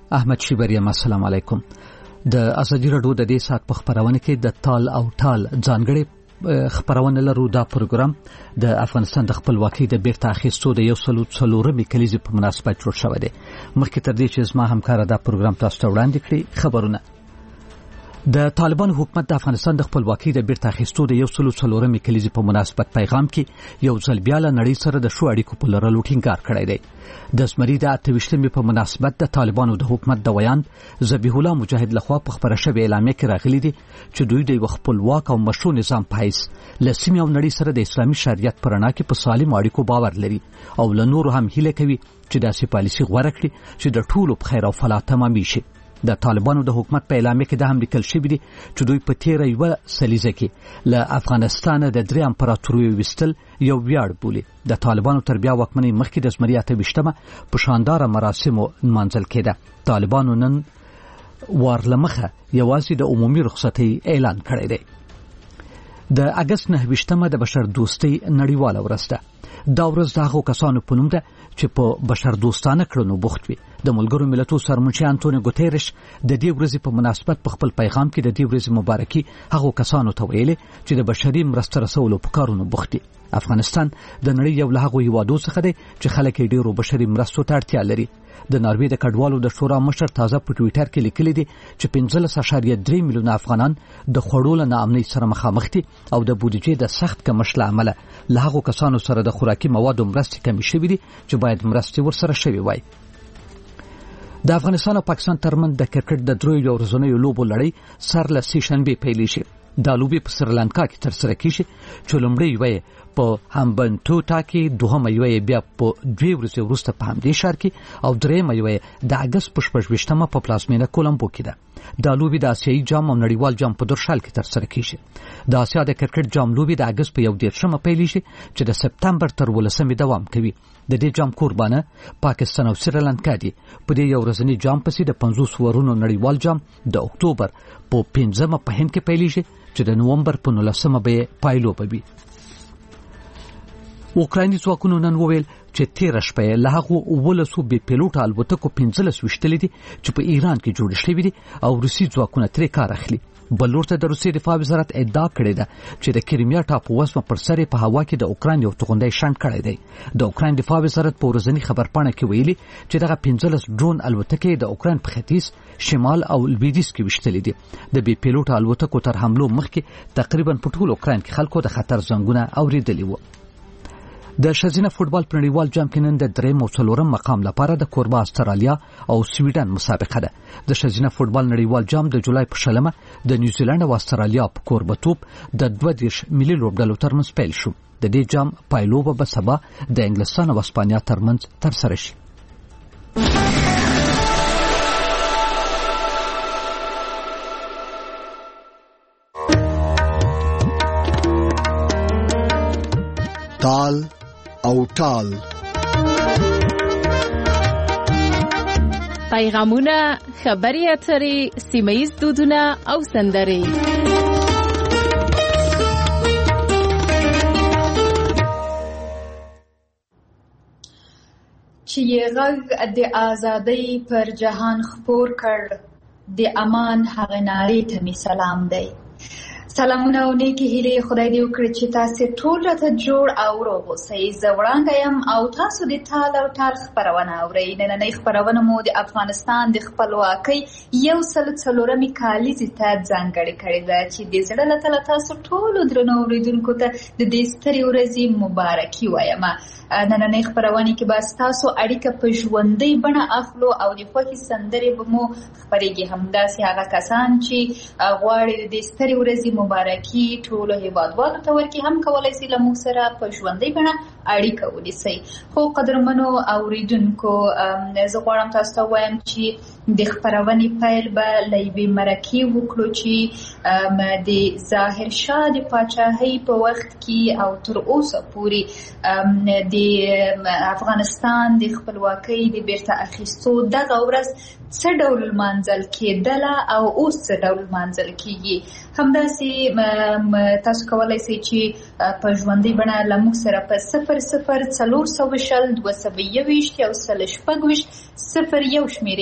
احمد شیبریم، السلام علیکم. د ازادي رادیو د دې سات په خبرونه کې د تال او ټال ځانګړي خبرونه لرو. دا پروګرام د افغانستان د خپلواکۍ د بیرته اخیستو د 140 کلیزې په مناسبت جوړ شوی دی. مخکې تر دې چې زما همکار دا پروګرام تاسو ته وړاندې کړي خبرونه. د طالبان حکومت د افغانستان د خپلواکۍ د بیرته اخیستو د 140 کلیزې په مناسبت پیغام کې یو ځل بیا له نړۍ سره د شو اړیکو په لرلو ټینګار کړی دی. د زمري د 28 په مناسبت د طالبانو د حکومت د ویان ذبیح الله مجاهد لخوا په خبره شوی اعلامیه کې راغلي دي چې دوی د خپلواک او مشروع نظام په حیث له سیمې او نړۍ سره د اسلامي شریعت پر رڼا کې په سالم اړیکو باور لري او له نورو هم هیله کوي چې داسې پالیسي غوره کړي چې د ټولو په خیر او فلاح تمامي شي. د طالبانو د حکومت په اعلامیه کې د هم لیکل شوی دی چې دوی په تیر یو سلیزه کې له افغانستان د درې امپراتوریو وستل یو ویاړ بولي. د طالبانو تر بیا واکمنۍ مخکې د زمري 28 په شاندار مراسمو منځل کېده. طالبانو نن وارلمخه یوازې د عمومي رخصتۍ اعلان کړی دی. د اگست 29 د بشر دوستۍ نړیواله ورځ ده. دا ورځ د هغو کسانو په نوم ده چې په بشر دوستانه کړنو بوخت وي. د ملګرو ملتونو سرمنشي انټونیو ګوتيرش د دې ورځې په مناسبت په خپل پیغام کې د دې ورځې مبارکي هغو کسانو ته ویلي چې د بشري مرسته رسولو په کارونو بوخت دي. افغانستان د نړۍ یو له هغو هیوادو څخه دی چې خلک یې ډیرو بشري مرستو ته اړتیا لري. د ناروې د کډوالو د شورا مشر تازه په ټوئیټر کې لیکلي دي چې 15.3 میلیونه افغانان د خوړو له ناامنۍ سره مخامخ دي او د بودیجې د سخت کمښت له امله له هغو کسانو سره د خوراکي موادو مرستې کمې شوې دي چې باید مرستې ورسره شوې وای. د افغانستان او پاکستان ترمنځ د کرکټ د دریو ورځنیو لوبو لړۍ سر له سې شنبې پیل شي. دا لوبې په سریلانکا کې ترسره کیږي چې لومړی وای په همبنټوټا کې، دوهمه یې بیا په 2 ورځې وروسته په همدې ښار کې او درېمه یې د اگست په 28 په پلازمینه کولمبو کې ده. دا لوبې د آسیایي جام او نړیوال جام په درشل کې ترسره کیږي. د آسیا د کرکټ جام لوبې د اگست په 1 پیل شي چې د سپتمبر تر 18 دوام کوي. د دې جام قربانه پاکستان او سریلانکا دي. په دې یو ورځنی جام پسې د 50 ورونو نړیوال جام د اکتوبر په 15 په هند کې پیل شي چې د نومبر په 19 به پایلو وي. اوکرایني ځواکونو نن وویل چې 13 شپې له هغو 12 بې پیلوټه الوتکو 15 وشتلې دي چې په ایران کې جوړ شوي دي او روسي ځواکونه ترې کار اخلي. بل ورته د روسي دفاع وزارت ادعا کړې ده چې د کریمیا ټاپو وسمه پر سر په هوا کې د اوکراین یو توغندۍ شنډ کړی دی. د اوکراین دفاع وزارت په ورځنی خبرپاڼه کې ویلي چې دغه 15 ډرون الوتکې د اوکراین په ختیځ، شمال او لویدیځ کې وشتلې دي. د بې پیلوټه الوتکو تر حملو مخکې تقریبا په ټول اوکراین کې خلکو د خطر زنګونه اوریدلي وو. د ښځینه فوټبال په نړیوال جام کې نن د 3 او 4 مقام لپاره د کوربه استرالیا او سویډن مسابقه ده. د ښځینه فوټبال نړیوال جام د جولای په 16 د نیوزیلند او استرالیا په کوربتوب د 22 ملي لوبډلو ترمنځ پیل شو. د دې جام پایلوبه به سبا د انګلستان او اسپانیا ترمنځ ترسره شي. تال او ټال پیغامونه، خبري اترې، سیمه‌ییز دودونه او سندرې. چې یې غږ د ازادۍ پر جهان خپور کړ، د امان هغه نارې ته می سلام دی. سلامونه او نیکی هیلې خدای دې وکړي چې تاسو ټول راته جوړ او روغ اوسئ. زه وړاندې یم او تاسو د تال او ټال خپرونه اورئ. نننۍ خپرونه مو د افغانستان د خپلواکۍ 140 کالیزې ته ځانګړې کړې ده چې د زړه له تله تاسو ټولو درنو اورېدونکو ته د دې سترې ورځې مبارکي وایم. نننۍ خپرونه کې به ستاسو اړیکه په ژوندۍ بڼه اخلو او د خوښې سندرې به مو خپرېږي. همداسې هغه کسان چې غواړي د دې سترې ورځې مبارکي ټولو هیوادوالو ته ورکړي هم کولی شي له موږ سره په ژوندۍ بڼه اړیکه ونیسئ. خو قدرمنو اوریدونکو، زه غواړم تاسو ته ووایم چې د خپرونې پیل به له یوې مرکې وکړو چې د ظاهر شاه د پاچاهۍ په وخت کې او تر اوسه پورې د افغانستان د خپلواکۍ د بیرته اخیستو دغه ورځ څه ډول لمانځل کېدله او اوس څه ډول لمانځل کېږي. همداسې تاسو کولی شئ چې په ژوندۍ بڼه له موږ سره په 00 420 221 او 6 0 1 شمېرې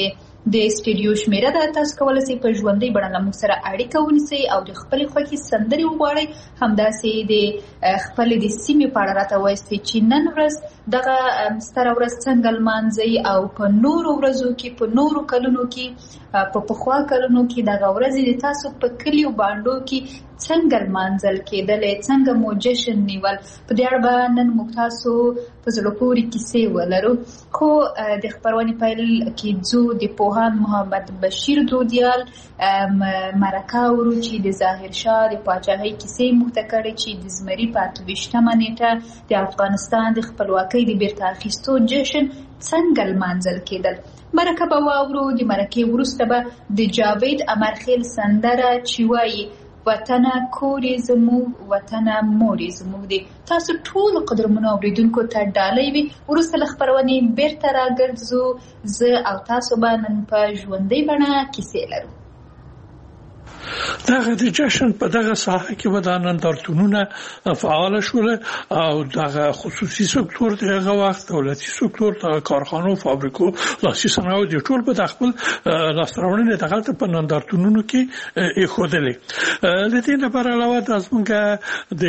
د سټډیو شمیره ده. تاسو کولای شئ په ژوندۍ بڼه له موږ سره اړیکه ونیسئ او د خپلې خوښې سندرې وغواړئ. همداسې د خپلې د سیمې په اړه راته ووایئ چې نن ورځ دغه ستره ورځ څنګه لمانځئ او په نورو ورځو کې په نورو کلونو کې په پخوا کلونو کې دغه ورځې د تاسو په کلیو بانډو کې څنګه لمانځل کېدلې، څنګه مو جشن نیول. په دې اړه به نن موږ تاسو په زړه پورې کیسې ولرو. خو د خپرونې پیل کې ځو د پوهاند محمد بشیر دودیال مرکه اورو چې د ظاهر شاه د پاچاهۍ کیسې موږ ته کړې چې د زمري په 28مه نیټه د افغانستان د خپلواکۍ د بیرته اخیستو جشن څنګه لمانځل کېدل. مرکه به واورو. د مرکې وروسته به د جاوید امرخیل سندره چې وایي وطنه کورې زموږ وطنه مورې زموږ دی. تاسو ټول قدرمنو اوریدونکو ته ډالۍ وي. وروسته له خپرونې بیرته راګرځو. زه او تاسو به نن په ژوندۍ بڼه کیسې لرو. دغه د جشن په دغه ساحه کې به د نندارتونونه فعال شول او دغه خصوصي سکتور دغه وخت دولتي سکتور د کارخانو فابریکو لاسي صنایعو د ټول په خپل لاستراوړنې دغه په نندارتونونو کې ایښودلې. د دې لپاره علاوه د زمونږ د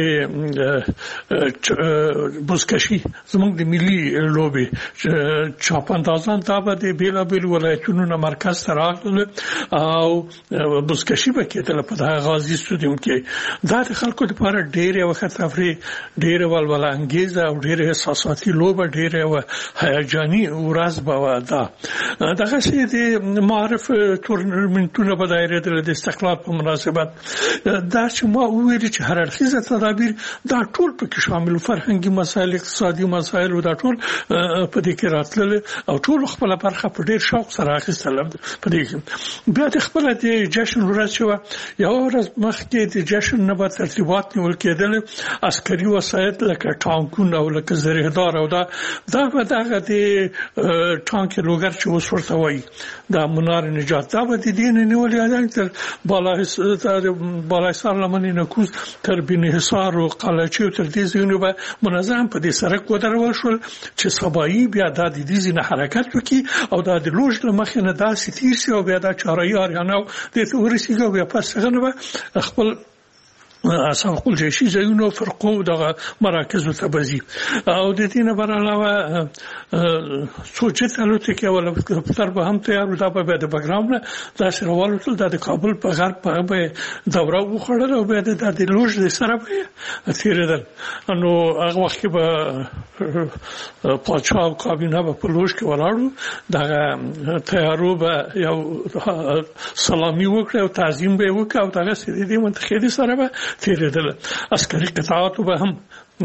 بزکشي زمونږ د ملي لوبي چاپاندازان دا به د بیلابیل ولایتونو مرکز ته راغلل او بزکشي به کېدل په غازی استودیوم کې. دا د خلکو لپاره ډېر یو تفریح، ډېر ولوله انګیزه او ډېر احساساتي لوبه، ډېر یو هیجاني ورځ به وه. دغه شی د معرف تورنمنټونه به دایریدل د استقلال په مناسبت. دا چې ما وویل چې هر اړخیزه تدابیر دا ټول پکې شامل، فرهنګي مسایل، اقتصادي مسایل او دا ټول په دې کې راتلل او ټول خپل برخه په ډېر شوق سره اخیستل. په دې بیا د خپل د جشن ورځ شو. یو ورځ مخکې د جشن نه به ترتیبات نیول کېدل، عسکري وسایط لکه ټانکونه او لکه زرهدار او دا به دغه د ټانک لوګر چې اوس ورته وایي دا منار نجات دا به د دې نه نیولې تر بالاحصار لمنې نکوز تر بینحصار او قلعچي او تر دې ځایونو به منظم په دې سړک ودرول شول چې سبایي بیا د دې ځینې حرکت وکړي او دا د لوژ له مخې نه داسې تیر شي او بیا دا چارایي اریانا د ورسیږي بیا پس څنګه به خپل سبق الجيشي ځایونو فرقو دغه مراکز ته بزي. او د دې نه بر علاوه سوچت الوتکه ولا پر به هم تیار دا په د بګراوند دا سروالو تل د کابل په غرب په دوره وخړل او به د لوژ د سره په تیرېدل. نو هغه وخت به پاچا او کابینه په لوژ کې ولاړو. دغه تیارو به یو سلامي وکړ او تعظیم به وکړ او دغه سړي د منتخبي سره به تیرېدل. عسکري قطعات به هم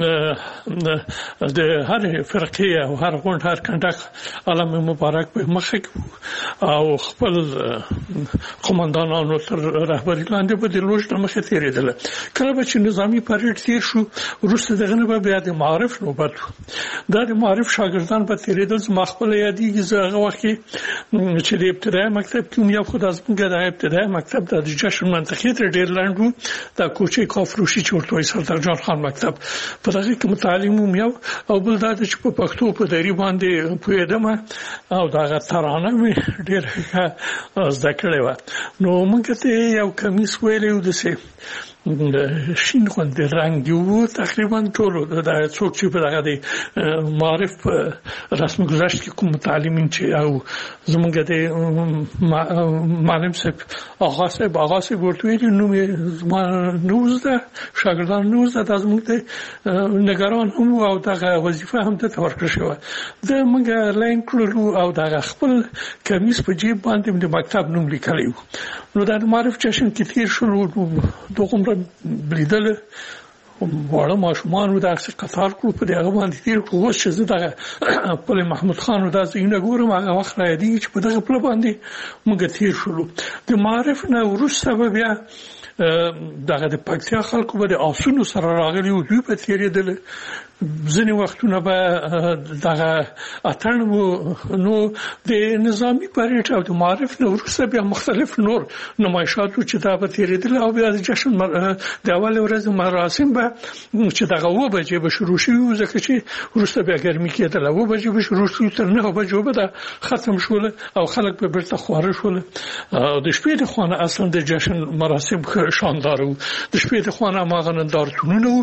د هر فرقه او هر غونډ هر کنډک علم مبارک په مخه او خپل قومندانانو تر رهبری لاندې په د لوژ مخه تیرېدل. کله به چې نظامی پریډ تیر شو وروسته دغه نه بیا د معارف نوبت دا د معارف شاګردان په تیرېدل. ما خپل یادېږي زه وخت چې د ابتدایي مکتب کې یو خدای زموږ د ابتدایي مکتب د جشن منطقې تر ډېر لاندې د کوچې کافروشي چې ورته سردار جان خان مکتب په دغه کې متعلم یو او بل دا چې په پښتو په دری باندې پوهېدم او دغه ترانه مې ډېر زده کړې وه. نو موږ ته یو کمیس ویلی و داسې شین غوندې رنګ و تقریبا ټولو د څوک چې په دغه د معرف رسم گذشت کې کوم متعلمین چې او زمونږ د معلم صاحب آغا صاحب ورته ویلي نوم یې 19 شاګردان 19 د زمونږ د نگران هم او دغه وظیفه هم ته ورکړل شوه. د موږ لاین کړلو او دغه خپل کمیس په جیب باندې د مکتب نوم لیکلی و. نو د معرف جشن کې تیر شو دوه بلیدل واړه ماشومان د اکثر قطار کړو په دغه باندې تیر کړو. اوس چې زه دغه خپل محمود خان دا زینه ګورم هغه وخت را یادېږي چې په دغه پله باندې موږ تیر شولو. د معرف نه وروسته به بیا دغه د پکتیا خلکو به د آسونو سره راغلي و دوی په تیرېدل. ځینې وختونه به دغه اتڼ نو د نظامی پریډ او د معرف نو وروسته بیا مختلف نور نمایشات چې دا به تیریدل او بیا د جشن د اول ورځ مراسم به چې دغه و بجې به شروع شي ځکه چې وروسته بیا ګرمي کېدل و بجې به شروع شي تر 9 بجې به ختم شول او خلک به بیرته خواره شول او د شپې د خوانه اصلا د جشن مراسم شاندار وو د شپې د خوانه ماغه نندارتونونه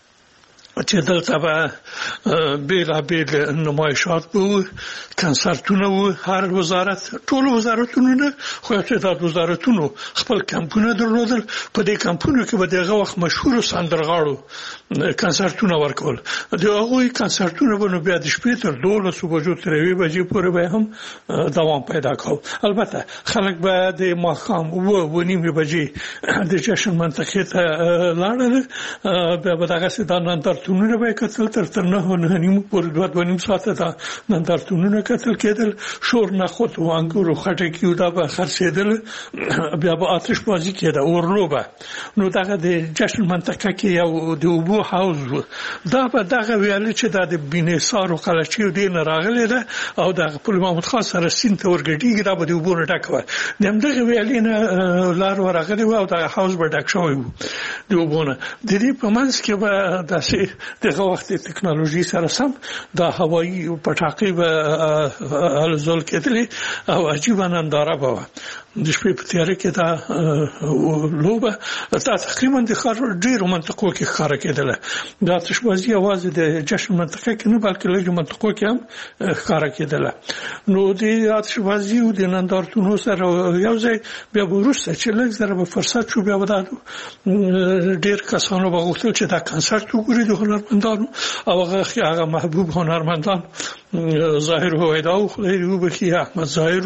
چې دلته به بیل نمایشات وو کنسرتونه وو هر وزارت ټول وزارتونه خو تعداد وزارتونو خپل کمپونه درلودل په دې کمپونو کې به دغه وخت مشهور سندرغاړو کنسرتونه ورکول دغه کنسرتونه به بیا د شپې تر 12 بجو تر 1 بجې پورې به هم دوام پیدا کاوه البته خلک به د ماښام و نیمه بجې د جشن منطقې ته لاړل بیا به دغه سیدان نندارتونونه به کتل تر 9 نیم پورې 2 ساعته دا نندارتونونه کتل کېدل شور نه خود و انګورو خټکی دا به خرڅېدل بیا به آتش بازی کېده اورلوبه نو دغه د جشن منطقه کې یو د اوبو حوض دا به دغه ویل چې د بینسار او قلچي دین راغلی ده او د خپل محمود خان سره سین ته ورګډیږي دا به د اوبو ډکوي دغه ویلینه لار ورغلی او د حوض به ډک شوی وو د اوبونه د دې په منځ کې به داسې دغه وخت ټکنالوژي سره سم د هوایي پټاقې به الزول کېدلې او عجیب ننداره به د شپې په تیاره کې دا لوبه تقریبا د خار ډیرو منطقو کې ښکار کېدله دا تشبازي आवाज د جشن منطقه کې نه بلکې لږ منطقو کې هم ښکار کېدله نو د تشبازي او د نندارتونو سره یو ځای بیا وروسته چې لږ زره به فرصت شو بیا ودا ډیر کسانو وغوښتل چې دا کنسرت وګوري د هنرمندانو او هغه محبوب هنرمندان ظاهر هویدا او خدای دې وبخي احمد ظاهر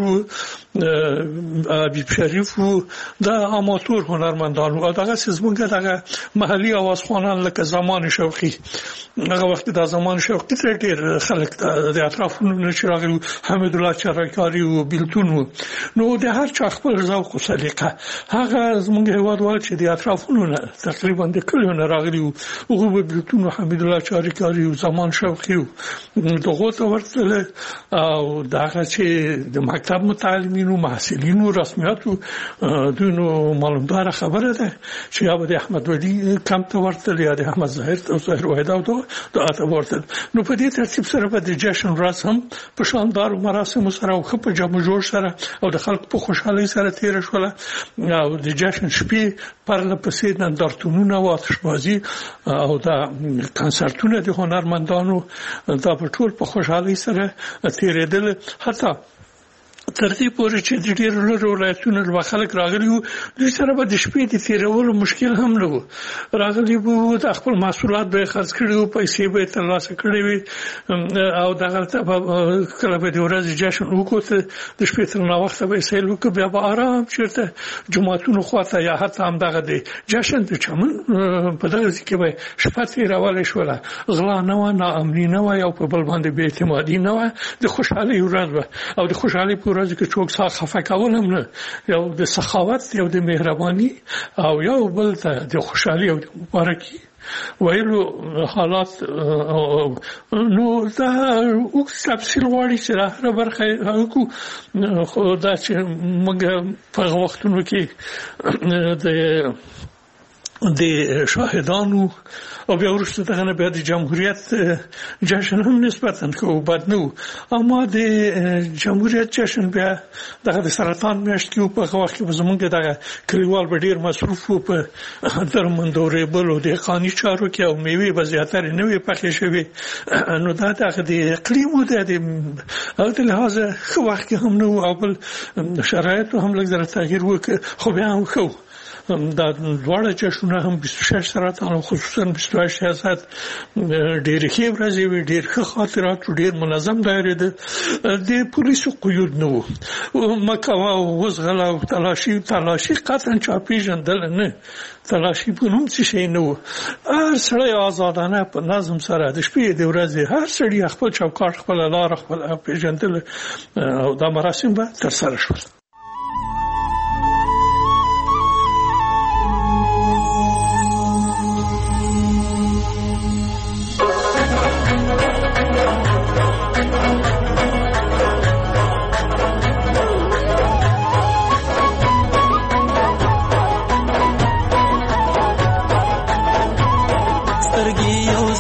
ابي شریف دا اماتور هنرمندان او دغه زمونږ دغه محلي اوازخوانان لکه زمان شوقي هغه وخت د زمان شوقي تر ډیر خلک د اطرافونو نشراغلو حمید الله چرایکاری او بیلتون نو د هر چا خپل ذوق او سلیقه هغه زمونږ هوادوال چې د اطرافونو تقریبا د کلیو راغلي او بیلتون حمید الله چرایکاری او زمان شوقي دغه ورته او دغه چې د مکتب متعلمینو محصلینو رسمیاتو دونو معلومدار خبره ده چې یا د احمد ولی کم ته ورته یا د احمد ظاهر او ظاهر وحده او ته ورته نو په دې ترتیب سره په جشن راز هم په شاندار مراسم سره او په جمع جوړ سره او د خلک په خوشحالي سره تیر شول او د جشن شپې پر لپسې نندارتونونه او آتشبازي او د کنسرتونه د هنرمندانو دا په ټول په خوشحالي سره تیرېدل حتی تر دې پورې چې د ډېر لږ ولایتونو له خلک راغلي وو د سره به د شپې د تیرولو مشکل هم نه وو راغلي وو د خپل محصولات به خرڅ کړي وو پیسې به ترلاسه کړي وي او دغه کله به د ورځې جشن وکړي د شپې تر نو وخت به سیل وکړي بیا به آرام چیرته جمعتونو خواته یا حتی هم دغه د جشن د چمن په دغه کې به شپه تیرول شول غلا نه و نه امني نه و او په بل باندې بې اعتمادي نه و د خوشحالي ورځ او د خوشحالي ورځ کې څوک خفه کول هم نه یو د سخاوت یو د مهرباني او یو بل ته د خوشحالي او د مبارکي ویلو حالات نو دا او تفصیل وړي چې هر برخه کو خدا چې موږ په وختونو کې د شاهدانو او بیا وروسته دغه بیا د جمهوریت جشن هم نسبتاً کو بد نو اما د جمهوریت جشن بیا دغه سرطان میاشت کې په وخت کې زمونږ دغه کلیوال به ډیر مصروف وو په درمندورې بلو د قانوني چارو کې او میوه به زیاتره نه وي پخې شوی نو دا دغه د اقلیم او د لحاظ خو وخت کې هم نو او بل شرایط هم لږ زره تغییر وکړ خو بیا هم خو دا دواړه جشنونه هم 26 سرطان او خصوصا 28 سیاست ډېر ښه ورځې وي ډېر ښه خاطرات ډېر منظم دایره ده د پولیسو قیود نه وو مکوا او وزغلا او تلاشي قطعا چاپی جندل نه تلاشي په نوم څه شي نه وو هر سړی آزادانه په نظم سره د شپې د ورځې هر سړی خپل چوکاټ خپل لار خپل پیژندل او دا مراسم به تر سره شول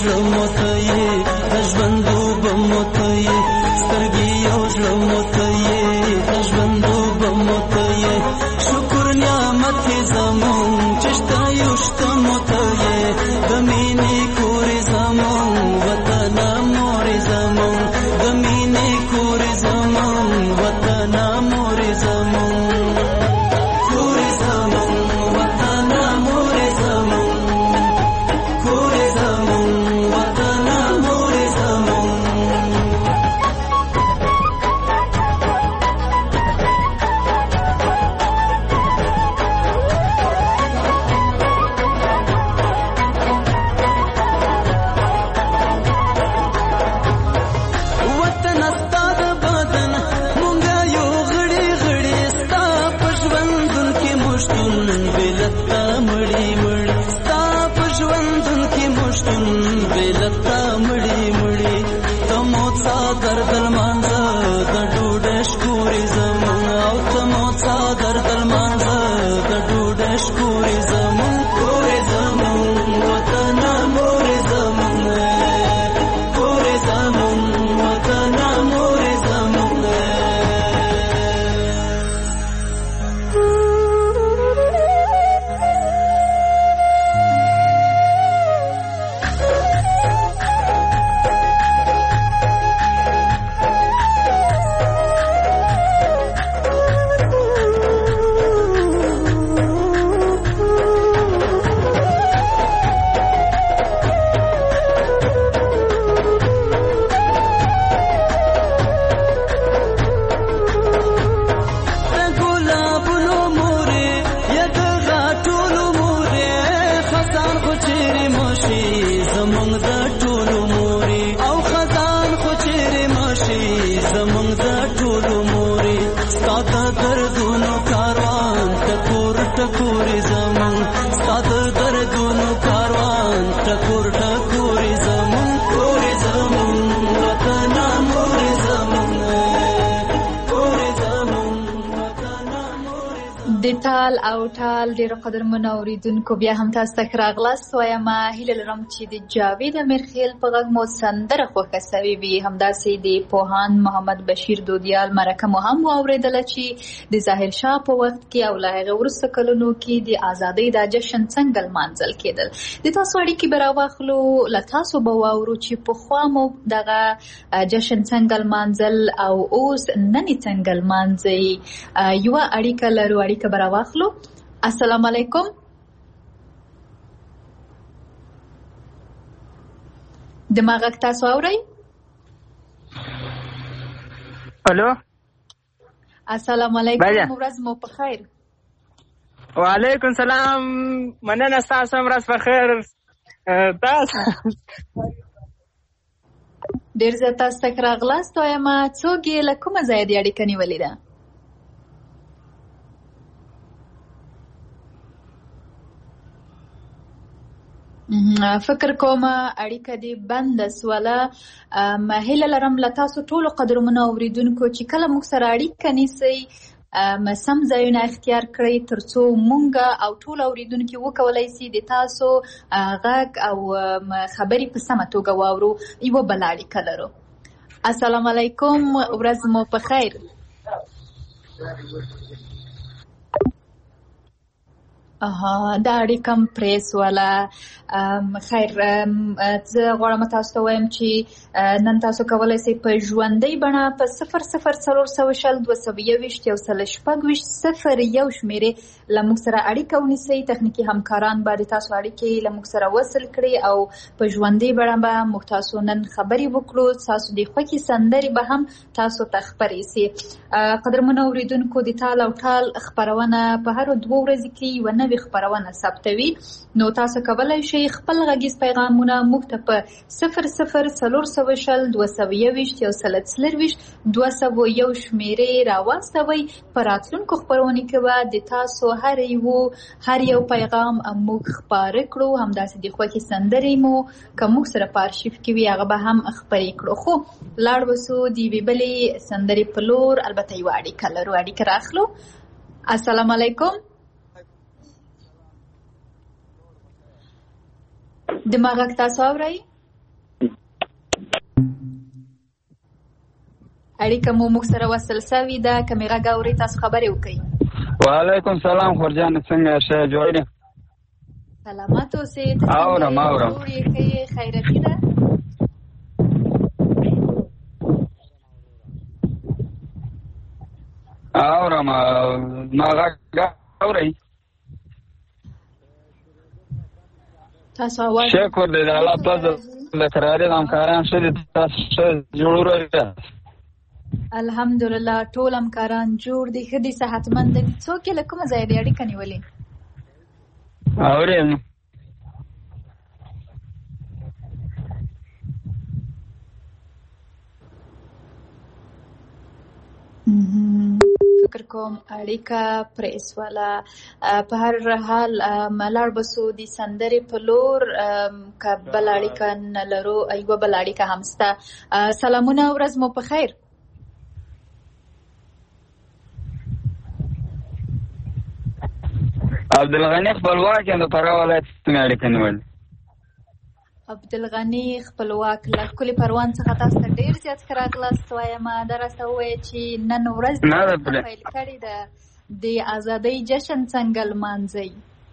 ژوند متي ژوندو بمتي سترګي یو ژوند متي ژوندو بمتي شکر نعمت زمون چشتا یوشت متي دمینه کور زمون وطن مور زمون دمینه کور زمون وطن مور زمون کور زمون وطن مور زمون کور زمون وطن مور زمون وطن استاد بدن مونږه یو غړي غړي ستا پښوندون کې مشتون بلتا مړی مړی ستا پښوندون کې مشتون بلتا مړی مړی تمو څادر دلمانځه د ډوډۍ شکورې زمون او تمو څادر دلمانځه د ډوډۍ شکورې زمون کورې زمون وطن مور زمون کورې زمون وطن مور زمون د ګلابونو مورې یا د غاټولو مورې خزان خو چیرې ماشي زمونږ د ټولو مورې او خزان خو چیرې ماشي زمونږ د ټولو مورې ستا د دردونو کاروان ټکور ټکورې زمونږ ستا د دردونو کاروان ټکور ټکورې زمونږ کورې زمونږ وطن مورې زمونږ کورې زمونږ وطن مورې د ټال او ټال ډیرو قدرمنو اوریدونکو بیا هم تاسو ته ښه راغلاست وایم هیله لرم چې د جاوید امیرخیل په غږ مو سندره خوښه سوې وي همداسې د پوهاند محمد بشیر دودیال مرکه مو هم واورېدله چې د ظاهر شاه په وخت کې او له هغې وروسته کلونو کې د ازادۍ دا جشن څنګه لمانځل کېدل د تاسو اړیکې به راواخلو له تاسو به واورو چې پخوا مو دغه جشن څنګه لمانځل او اوس نن یې څنګه لمانځئ یوه اړیکه لرو اړیکه به راواخلو السلام علیکم دما غږ تاسو اورئ الو السلام علیکم ورځ مو په خیر وعلیکم سلام مننه ستاسو هم ورځ په خیر تاسو ډېر زه تاسو ته ښه راغلاست وایم څوک یې له کومه ځایه دې اړیکه نیولې ده فکر کوم اړیکه دې بنده سوله هیله لرم له تاسو ټولو قدرمنو اوریدونکو چې کله موږ سره اړیکه نیسئ سم ځایونه اختیار کړئ ترڅو موږ او ټول اوریدونکي وکولای سي د تاسو غږ او خبرې په سمه توګه واورو یوه بله اړیکه لرو السلام علیکم ورځ مو په خیر دا اړیکه م پرې سوله خیر زه غواړم تاسو ته وایم چې نن تاسو کولی سئ په ژوندۍ بڼه په 00402021 01 شمېرې له موږ سره اړیکه ونیسئ تخنیکي همکاران به د تاسو اړیکې له موږ سره وصل کړي او په ژوندۍ بڼه به موږ تاسو نن خبرې وکړو تاسو د خوښې سندرې به هم تاسو ته خپرې سي قدرمنو اوریدونکو د ټال او ټال خپرونه په هرو 2 ورځې کې یوه نوې خپرونه ثبتوي نو تاسو کولی شئ خپل غږیز پیغامونه موږ ته په 00402021 شمېرې راواستوئ په راتلونکو خپرونو کې به د تاسو هر یو پیغام موږ خپاره کړو همداسې د خوښې سندرې مو که موږ سره په ارشیف کې وي هغه به هم خپرې کړو خو لاړ وسو د یوې بلې سندرې په لور البته یوه اړیکه لرو اړیکه راخلو السلام علیکم دماغک تاسو اورئ اړیکه مو موږ سره وصل شوې ده. که مې غږ اورئ تاسو خبرې وکړئ. وعلیکم سلام خورجان، څنګه ښه جوړ یې؟ سلامت اوسئ. اورم جوړ یې ښه یې خیرتي ده؟ اورم. ما غږ اورئ؟ تاسو اواز شکر دی د الله تعالی د قرارې د همکاران ښه دي. تاسو ښه جوړ یاست؟ الحمدلله ټول همکاران جوړ دي، ښه دي، صحتمند دي. څوک یې له کومه ځایه دي اړیکه نیولې؟ اورئ؟ فکر کوم اړیکه پرې سوله. په هر حال لاړ بسو د سندرې په لور. که بل اړیکه نه لرو، یوه بل اړیکه هم شته. سلامونه، ورځ مو په خیر. عبدالغني خپلواک یم د فراه ولایت څخه اړیکه نیولې. عبدالغني خپلواک له ښکلي پروان څخه تاسو ته ډېر زیات ښه راغلاست وایم. دا راته ووایه چې نن ورځ پیل کړې ده، د ازادۍ جشن څنګه لمانځئ؟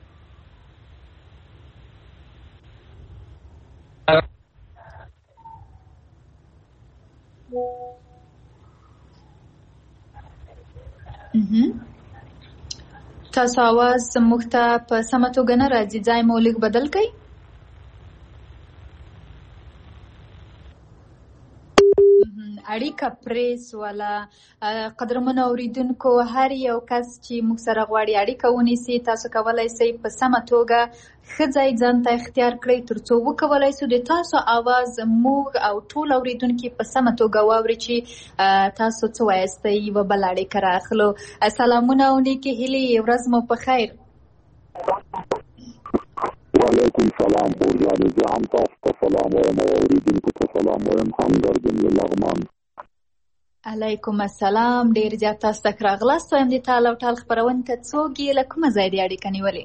تاسو اواز موږ ته په سمه توګه نه راځي، ځای مو لږ بدل کړئ. اړیکه پرې سوله. قدرمنو اورېدونکو، هر یو کس چې موږ سره غواړي اړیکه ونیسي، تاسو کولی شئ په سمه توګه ښه ځای ځان ته اختیار کړئ تر څو وکولی شو د تاسو اواز موږ او ټول اورېدونکي په سمه توګه واوري چې تاسو څه وایستئ. یوه بله اړیکه راخلو. سلامونه او نیکې هیلې، ورځ مو په خیر. وعلیکم سلام خورجان، زه هم تاسو ته سلام وایم او اورېدونکو ته سلام وایم. همدرد یم له لغمان. علیکم السلام. ډېر زیات تاسو ته راغلاست وایم. د تال او ټال خپرونې ته څوک یې له کومه ځای دې اړیکه نیولې؟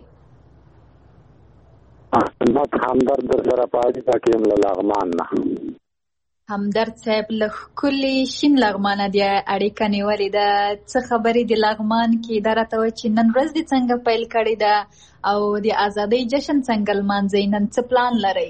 همدرد در سره په اړیکه کې یم له لغمان نه. همدرد صاحب له ښکلي شین لغمانه دې اړیکه نیولې ده. څه خبرې د لغمان کې؟ دا راته وایي چې نن ورځ دې څنګه پیل کړې ده او د ازادۍ جشن څنګه لمانځئ؟ نن څه پلان لرئ؟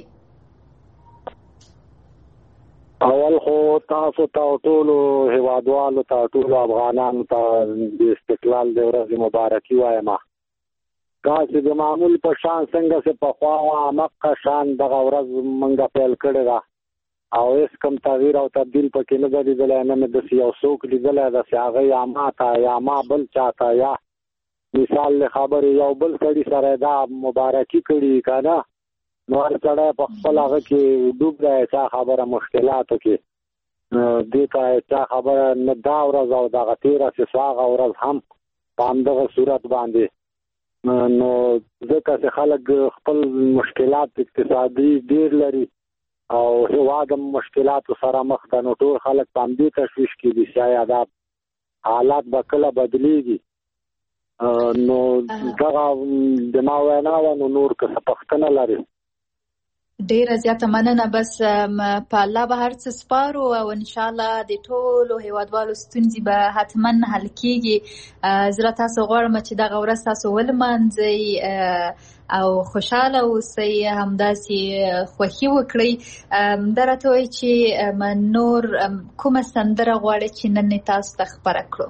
اول خو تاسو ته ټولو هیوادوالو ته، ټولو افغانانو ته د استقلال د ورځې مبارکي وایم. تاسو د معمول په شان څنګه چې پخوا مقه شان دغه ورځ موږ پیل کړې ده او هېڅ کوم تغییر او تبدیل پکې نه ده لیدلی. نه مې داسې یو څوک لیدلی ده چې هغه یا ما ته یا ما بل چا ته یا مثال له خبرې یو بل سړي سره دا مبارکي کړي که نه، نو هر سړی په خپل هغه کې ډوب دی. چا خبره مشکلاتو کې دې ته چا خبره نه دا ورځ او دغه تېره چې سو هغه ورځ هم په همدغه صورت باندې. نو ځکه چې خلک خپل مشکلات اقتصادي ډېر لري او هېواد هم مشکلاتو سره مخ ده، نو ټول خلک په همدې تشویش کې دي چې آیا دا حالات به کله بدلېږي. نو دغه د ما وینا وه. نو نور که څه پوښتنه لري؟ ډیره زیاته مننه. بس په الله به هر څه سپارو او انشاءالله د ټولو هیوادوالو ستونزې به حتما حل کیږي. زه تاسو غواړم چې دغه ورځ تاسو ولمانځئ او خوشحاله اوسئ، همداسې خوښي وکړئ. دا راته وایي چې نور کومه سندره غواړئ چې نن تاسو ته خپره کړو؟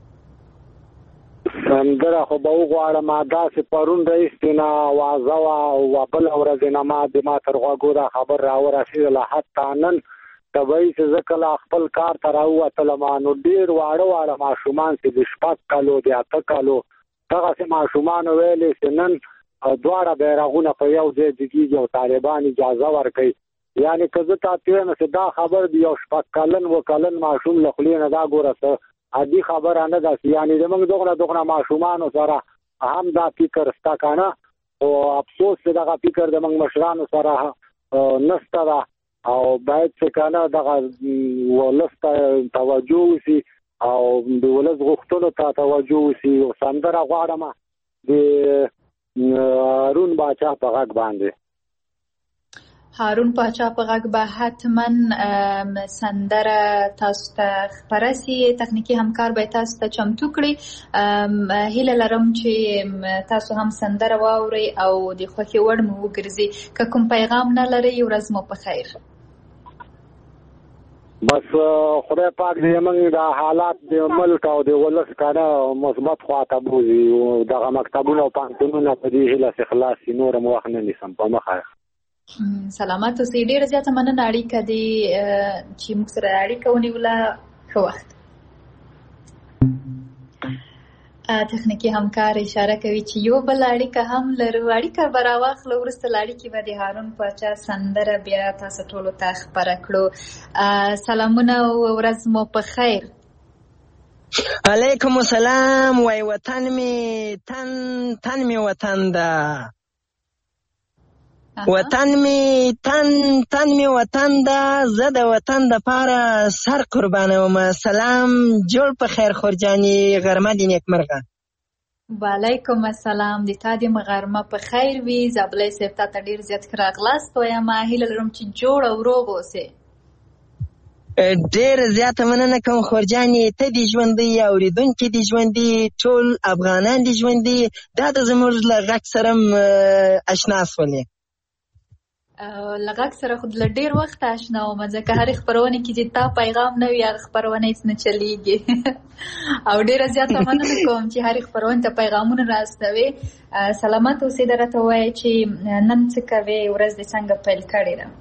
سندره خو به وغواړم داسې پرون راهیسې نه وازه وه او بله ورځې نه ما تر غوږو دا خبر راورسېدله. حتی نن طبیعي چې زه کله خپل کار ته راووتلم نو ډېر واړه ماشومان چې د 6 کالو د 8 کالو دغسې ماشومانو ویلې چې نن دواړه بیرغونه په یو ځای جګېږي او طالبان اجازه ورکوي. یعنې که زه تا ته وایم چې دا خبر د یو 6 کلن 7 کلن ماشوم له خولې نه دا ګوره څه عادي خبره نه ده. یعنې زموږ دغه ماشومانو سره هم دا فکر شته که نه، خو افسوس چې دغه فکر زموږ مشرانو سره نشته ده او باید چې که نه دغه ولس ته توجه وشي او د ولس غوښتنو ته توجه وشي. سندره غواړم د هارون باچا په غږ باندې. هارون پاچا په غږ به حتما سندره تاسو ته خپره سي. تخنیکي همکار به تاسو ته چمتو کړي. هیله لرم چې تاسو هم سندره واورئ او د خوښې وړ مو وګرځي. که کوم پیغام نه لرئ ورځ مو په خیر. بس خدای پاک دې موږ د حالات د ملک او د ولس کاره مثبت خواته بوزي او دغه مکتبونه او پانتونونه په دې هیله چې خلاص شي. نور مو وخت نه نیسم په مخه. سلامات اوسئ. ډېره زیاته مننه اړیکه دې چې موږ سره اړیکه ونیوله. ښه وخت. تخنیکي همکار اشاره کوي چې یو بل اړیکه هم لرو. اړیکه به راواخلو، وروسته له اړیکې به د هارون پاچا سندره بیا تاسو ټولو ته خپره کړو. سلامونه او ورځ مو په خیر. علیکم السلام. وای وطن می تن می وطن ده، وطن می تن می وطن ده، زه د وطن د پاره سر قربانوم. سلام جوړ په خیر خورجاني، غرمه دې نیکمرغه. وعلیکم السلام. د تا دې غرمه په خیر وي. زابلۍ صاحب تا ته ډېر زیات ښه راغلاست وایم. هیله لرم چې جوړ او روغ اوسې. ډېر زیاته مننه کوم خورجاني. ته دې ژوندی، اورېدونکي دې ژوندي، ټول افغانان دې ژوندي. دا د زموږ له غږ سره اشنا شولې. له غږ سره خو له ډېر وخت اشنا وم، ځکه هرې خپرونې کې چې تا پیغام نه وي هغه خپرونه هېڅ نه چلېږي. او ډېره زیاته مننه کوم چې هرې خپرونې ته پیغامونه راستوې. سلامت اوسې. ده راته ووایه چې نن څه کوې، ورځ دې څنګه پیل کړې ده؟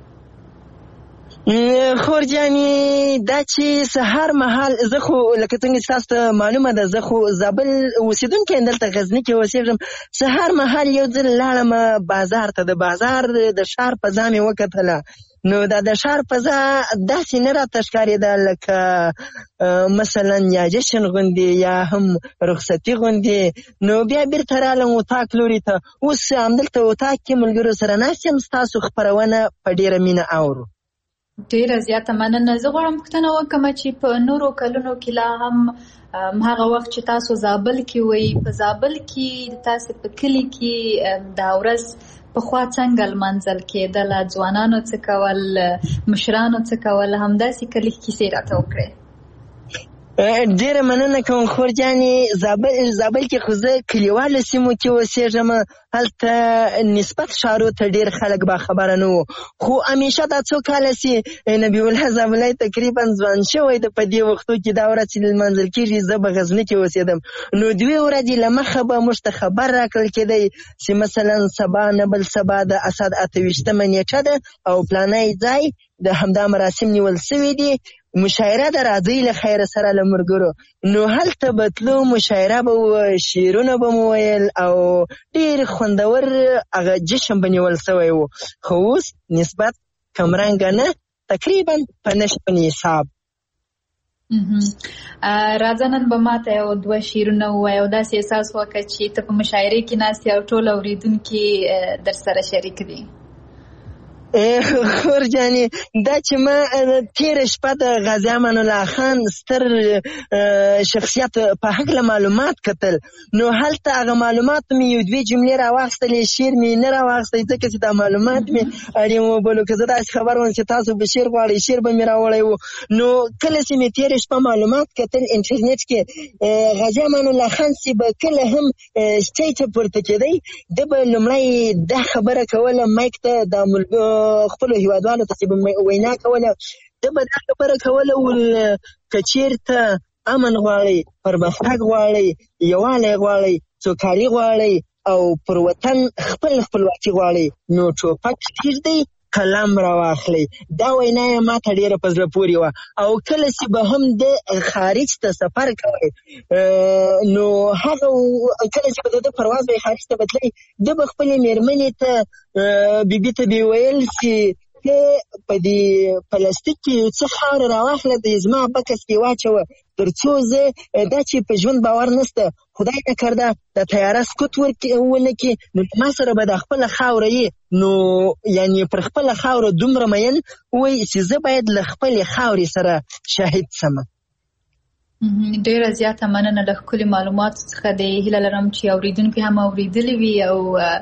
خورجاني دا چې سهار مهال زه خو لکه څنګه چې تاسو ته معلومه ده زه خو زابل اوسېدونکی یم، دلته غزني کې اوسېږم. سهار مهال یو ځل لاړم بازار ته. د بازار د ښار فضا مې وکتله، نو دا د ښار فضا داسې نه راته ښکارېده لکه مثلا یا جشن غوندې یا هم رخصتي غوندې. نو بیا بیرته رالم اطاق لوري ته. اوس همدلته اطاق کې ملګرو سره ناست یم، ستاسو خپرونه په ډېره مینه اورو. ډېره زیاته مننه. زه غواړم پوښتنه وکړم چې په نورو کلونو کې لا هم هغه وخت چې تاسو زابل کې وئ، په زابل کې تاسو په کلي کې دا ورځ پخوا څنګه لمانځل کېدله؟ ځوانانو څه کول، مشرانو څه کول؟ همداسې کلي کیسې راته وکړئ. ډېره مننه کوم خورجاني. زابل کې خو زه کلیوالو سیمو کې اوسېږم، هلته نسبت ښارو ته ډېر خلک باخبره نه وو. خو همیشه دا څو کاله چې نبی الله زابلی تقریبا ځوان شوی ده، په دې وختو کې دا ورځ چې لمانځل کېږي زه به غزني کې اوسېدم. نو 2 ورځې له مخه به موږ ته خبر راکړل کېدی چې مثلا سبا نه بل سبا د اسد 28مه نیټه ده او پلانی ځای د همدا مراسم نیول سوي دي. مشاعره ده، راځئ له خیره سره له ملګرو. نو هلته به تلو، مشاعره به وه، شعرونه به مو ویل او ډېر خوندور هغه جشن به نیول سوی و. خو اوس نسبت کمرنګه نه، تقریبا په نشپن حساب. راځه نن به ماته یو 2 شعرونه ووایه او داسې احساس وکړه چې ته په مشاعرې کې ناست یې او ټول اورېدونکي در سره شریک دي. خورجاني دا چې ما تېره شپه د غازي امان الله خان ستر شخصیت په هکله معلومات کتل، نو هلته هغه معلومات مې یو 2 جملې راواخیستلې، شعر مې نه راواخیستی ځکه چې دا معلومات مې اړین وبلو. که زه داسې خبر وم چې تاسو به شعر غواړئ شعر به مې راوړی و. نو کله چې مې تېره شپه معلومات کتل انټرنیټ کې، غازي امان الله خان چې به کله هم سټیج ته پورته کېدی ده به لومړی دا خبره کوله مایک ته د خپلو هیوادوالو ته چې به وینا کوله، ده به دا خبره کوله که چېرته امن غواړئ، پرمختګ غواړئ، یووالی غواړئ، سوکالي غواړئ او پر وطن خپل خپلواکي غواړئ، نو ټوپک کېږدئ، قلم راواخلئ. دا وینا یې ما ته ډېره په زړه پورې وه. او کله چې به هم د خارج ته سفر کوئ، نو هغه کله چې به د ده پرواز به یې خارج ته به تلئ، ده به خپلې مېرمنې ته بیبي ته به ویل چې ته په دې پلاستیک کې یو څه خاوره راواخله، د زما بکس کې واچوه، تر څو زه دا چې په ژوند باور نشته، خدای نکرده د طیاره سکوت ونه کړي، نو ما سره به د خپله خاوره یې، نو یعنې پر خپله خاوره دومره مین وایي چې زه باید له خپلې خاورې سره شهید سمه. ډېره زیاته مننه له ښکلي معلوماتو څخه. د هیله لرم چې اورېدونکي هم اورېدلي وي او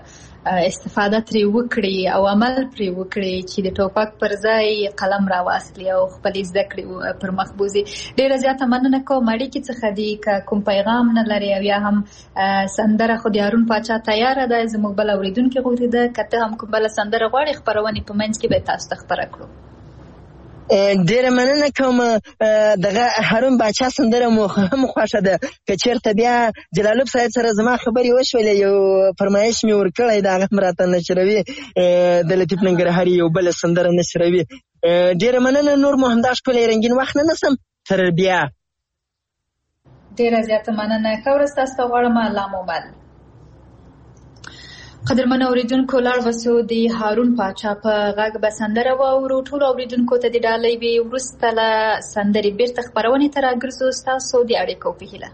استفاده ترې وکړي او عمل پرې وکړي چې د ټوپک پر ځای قلم راواخلي او خپلې زده کړې پر مخ بوځي. ډېره زیاته مننه کوم. اړیکې څخه دي که کوم پیغام نه لري او یا هم سندره خو د هارون پاچا تیاره ده، زموږ بل اورېدونکي غوښتي ده که ته هم کوم بله سندره غواړې خپرونې په منځ کې به تاسو ته خپره کړو. ډېره مننه کوم. دغه هارون باچا سندره مو هم خوښه ده. که چېرته بیا جلالوب صاحب سره زما خبرې وشولې، یو فرمایش مې ورکړی د هغه هم راته نشروي، د لطیف ننګرهاري یو بله سندره نشروي. ډېره مننه. نور مو همدا ښکلی رنګین وخت نه نسم تر بیا. ډېره زیاته مننه. ښه ورځ تاسو ته غواړم. لامومل. قدرمن اوریدونکو، لاړ بسو د هارون پاچا په غږ به سندره واورو. ټولو اوریدونکو ته د ډالۍ وي. وروسته له سندرې بیرته خپرونې ته راګرځو ستاسو د اړیکو په هیله.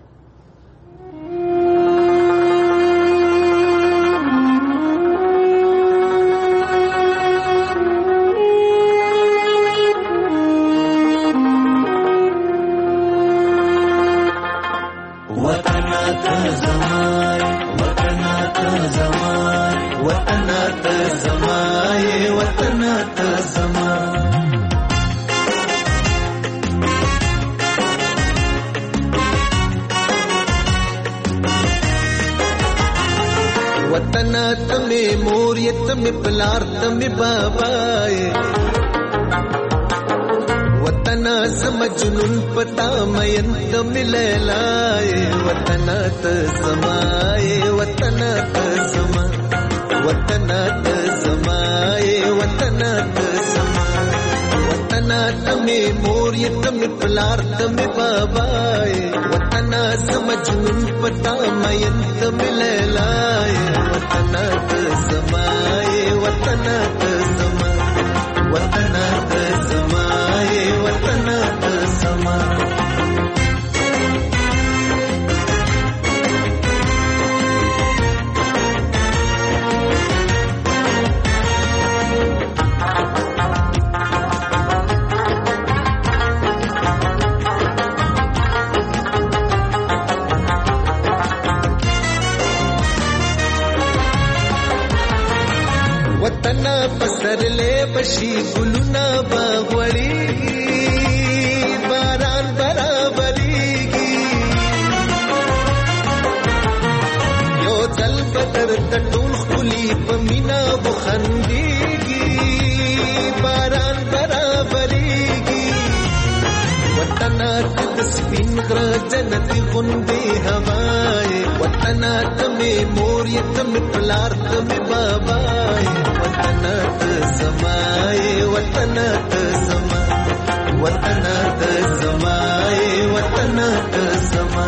वतन तमे मोरियत में पलार तमे बाबाए वतन समझनुन पता मयन तमे लैलाए वतन त समाए वतन त समा वतन त समाए वतन त समा वतन तमे मोरियत में पलार तमे बाबाए वतन समझनुन पता मयन तमे लैलाए वतन त समाए वतन त समा वतन त समाए वतन त समा वतन पसरले बशी गुलुना बागवड़ीगी बारान बराबरीगी यो जल बदर तटूल खुली पमीना बुखंदीगी बारान बराबरीगी वतन तस्मीन ग्र जनती गुंदे हवाए वतन तमे मोरियत में पलार तमे बाबाए वतन त समाए वतन त समा वतन त समाए वतन त समा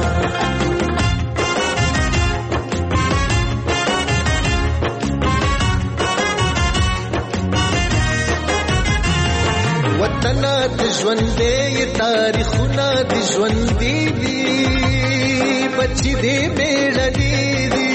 वतन त ژوندې تاریخونه د ژوندې دي بچي دې میړني دي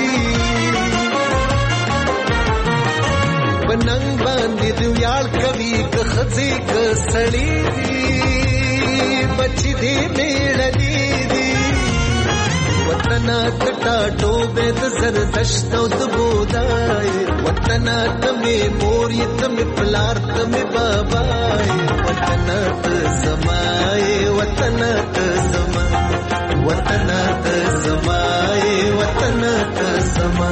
پننګ باندې د ویاړ کوي که خځې که سړي دي بچي دې میړني دي وطن ته ټوبه د زردشت او د بودای وطن ته مې مور یې ته مې پلار ته مې بابای وطن ته سمای وطن ته سما وطن ته سمای وطن ته سما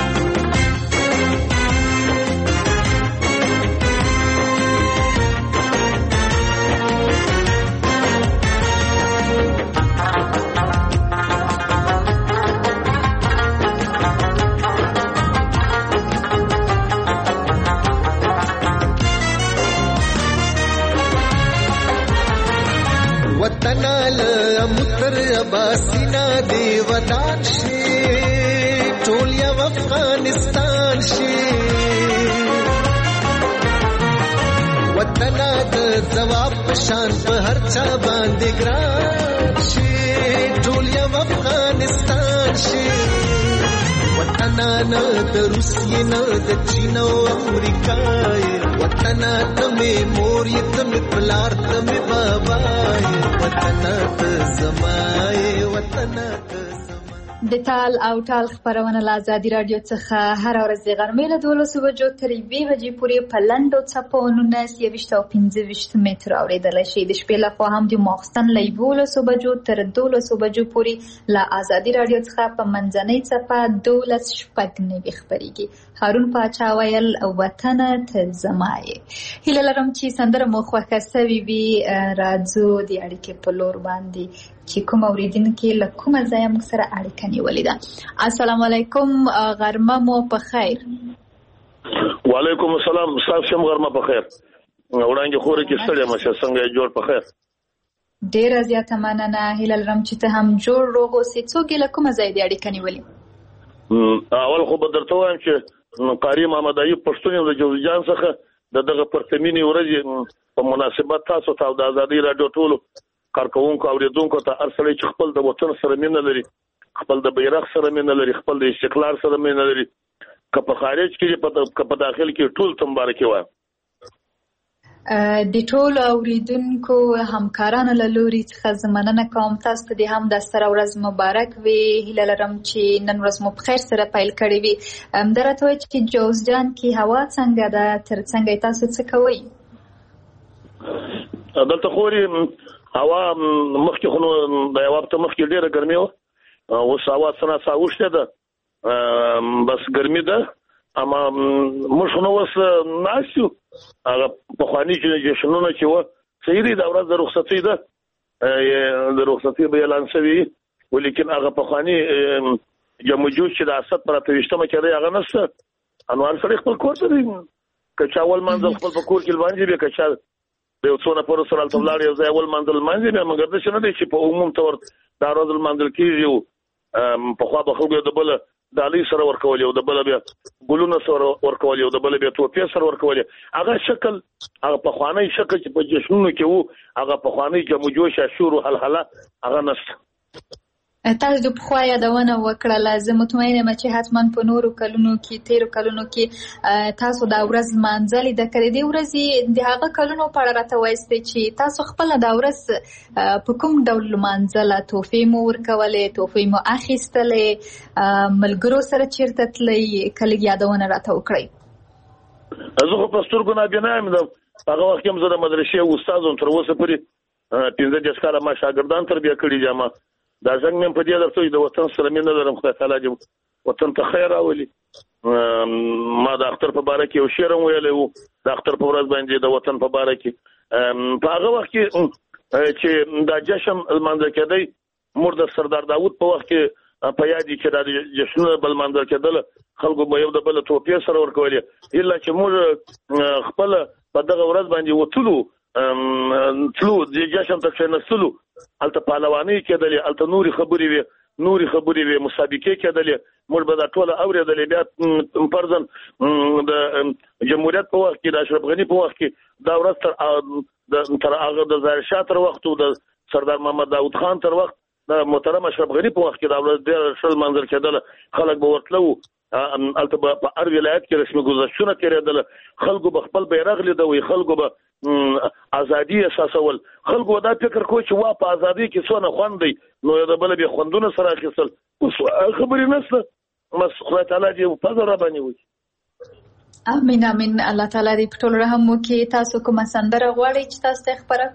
वतन मुतर अबासीना दे वदान शे टोलिया अफगानिस्तान शे वतन द जवाब शान पे हर चा बांधे ग्रान शे टोलिया अफगानिस्तान शे वतन न द रूसिया न द चीन ओ अमेरिका वतन तमे मोर ये तमे पलार तमे बाबाए वतन त समाए वतन त د تال او ټال خبرونه له ازادي رادیو څخه هر ورځ د غرمې له 12 بجو تر 2 بجې پورې په لنډو څپو 19 متر اورېدلی شي. د شپې لخوا هم د ماخستن له 11 بجو تر 12 بجو پورې له ازادي رادیو څخه په منځنۍ څپه 12 شپږ خبرېږي. هارون پاچا ویل وطن ته زما یې. هیله لرم چې سندره مو خوښه سوې وي. راځو د اړیکې په لور باندې چې کوم اوریدونکي له کومه ځایه موږ سره اړیکه نیولې ده. السلام علیکم، غرمه مو په خیر. وعلیکم السلام، تاسو هم غرمه په خیر. وړاندې خوري کې ستړي مشه څنګه جوړ په خیر. ډیره زیاته مننه. هیله لرم چې ته هم جوړ روغ اوسې. څوک له کومه ځایه د اړیکه نیولې؟ اول خو به درته وایم چې قاری محمد ایوب پښتون د جوزجان څخه دغه پرتمینی ورځ په مناسبت تاسو ته د ازادي رادیو ټولو کارکونکو اوریدونکو ته ارسلې چې خپل د وطن سره مینه لري، خپل د بیرغ سره مینه لري، خپل د استقلال سره مینه لري، که په خارج کې که په داخل کې ټول ته مبارکي وایم. د ټولو اوریدونکو همکارانو له لوري څخه مننه کوم. تاسو ته د هم د ستره ورځ مبارک وي. هیله لرم چې نن ورځ مو په خیر سره پیل کړې وي. همدارته وایي چې جوزجان کې هوا څنګه ده؟ تر څنګه تاسو څه کوئ؟ دلته خوري هوا مخکې خو د یو هفته مخکې ډېره ګرمي وه، اوس هوا څه اوښتې ده، بس ګرمي ده. اما موږ خو نو اوس ناست یو. هغه پخواني جشنونه چې وه صحیح دي، دا ورځ د رخصتۍ ده، د رخصتۍ به اعلان شوي، ولیکن هغه پخواني جمجوش چې د اسد پر 28مه کې دی هغه نشته. انوار سړی خپل کور ته دی، که چا اول منزل خپل په کور کې لمانځي بیا که چا د یو څو نفرو سره هلته ولاړ یو ځای اول منزل لمانځي بیا، مګر داسې نه دی چې په عموم طور دا ورځ لمانځل کېږي. پخوا به خلکو د بله ډالۍ سره ورکول، یو د بله بیا ګلونه سره ورکول، یو د بله بیا توپې سره ورکول. هغه شکل، هغه پخوانی شکل چې په جشنونو کې وو، هغه پخوانی جمجوش شور او هلهله هغه نشته. تاسو د پخوا یادونه وکړله. زه مطمئنه یم چې حتما په نورو کلونو کې، تیرو کلونو کې تاسو دا ورځ لمانځلې ده. که د دې ورځې د هغه کلونو په اړه راته وایستئ چې تاسو خپله دا ورځ په کوم ډول لمانځله؟ تحفې مو ورکولې؟ تحفې مو اخیستلې؟ ملګرو سره چیرته تلئ؟ که لږ یادونه راته وکړئ. زه خو په سترګو نابینا یم. هغه وخت کې هم زه د مدرسې استاد وم، تر اوسه پورې 15 کاله ما شاګردان تربیه کړي دي. ما دا څنګه مې په دې درته د وطن سره مینه لرم. خدای تعالی دې وطن ته خیر راولي. ما د اختر په باره کې یو شعر هم ویلی وو، د اختر په ورځ باندې د وطن په باره کې. په هغه وخت کې چې دا جشن لمانځل کېدی، موږ د سردار داود په وخت کې په یاد چې دا جشنونه به لمانځل کېدله، خلکو به یو د بله توپې سره ورکولې. الا چې موږ خپله په دغه ورځ باندې تلو د جشن ته کښېنستلو، هلته پهلوانۍ کېدلې، هلته نورې خبرې وې، مسابقې کېدلې، موږ به دا ټوله اورېدلې. بیا فرضاً د جمهوریت په وخت کې، د اشرف غني په وخت کې دا ورځ تر هغه د ظاهر شاه تر وخت او د سردار محمد داود خان تر وخت، د محترم اشرف غني په وخت کې دا ورځ ډېره ښه لمانځل کېدله. خلک به ورتلو، هلته به په هر ولایت کې رسمي ګذشتونه تېرېدله، خلکو به خپل بیرغ لیدوي، خلکو به ازادي احساسول. خلکو دا فکر کوي چې وا په ازادي کې څونه خوند دی، نو د بله بیا خوندونه سره اخیستل. اوس خبرې نشته. بس خدای تعالی دې فضل را باندې وکړي. امین امین. الله تعالی دې په ټول رحم وکړي. تاسو کومه سندره غواړئ چې تاسو ته خبره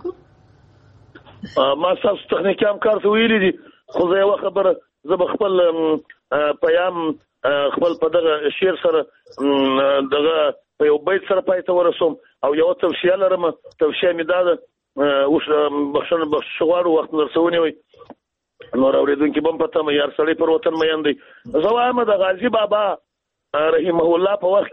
کړو؟ ما تاسو تخنیکي همکار ته ویلي دي، خو زه یوه خبره، زه به خپل پیام خپل په دغه شعر سره دغه په یو بیت سره پای ته ورسوم، او یو توصیه لرم. توصیه مې دا ده، اوس بخښنه غواړو، وخت رسونې وي، نور اورېدونکي به هم په تمه، یار سړی پر وطن مین دی. زه وایم د غازي بابا رحمه الله په وخت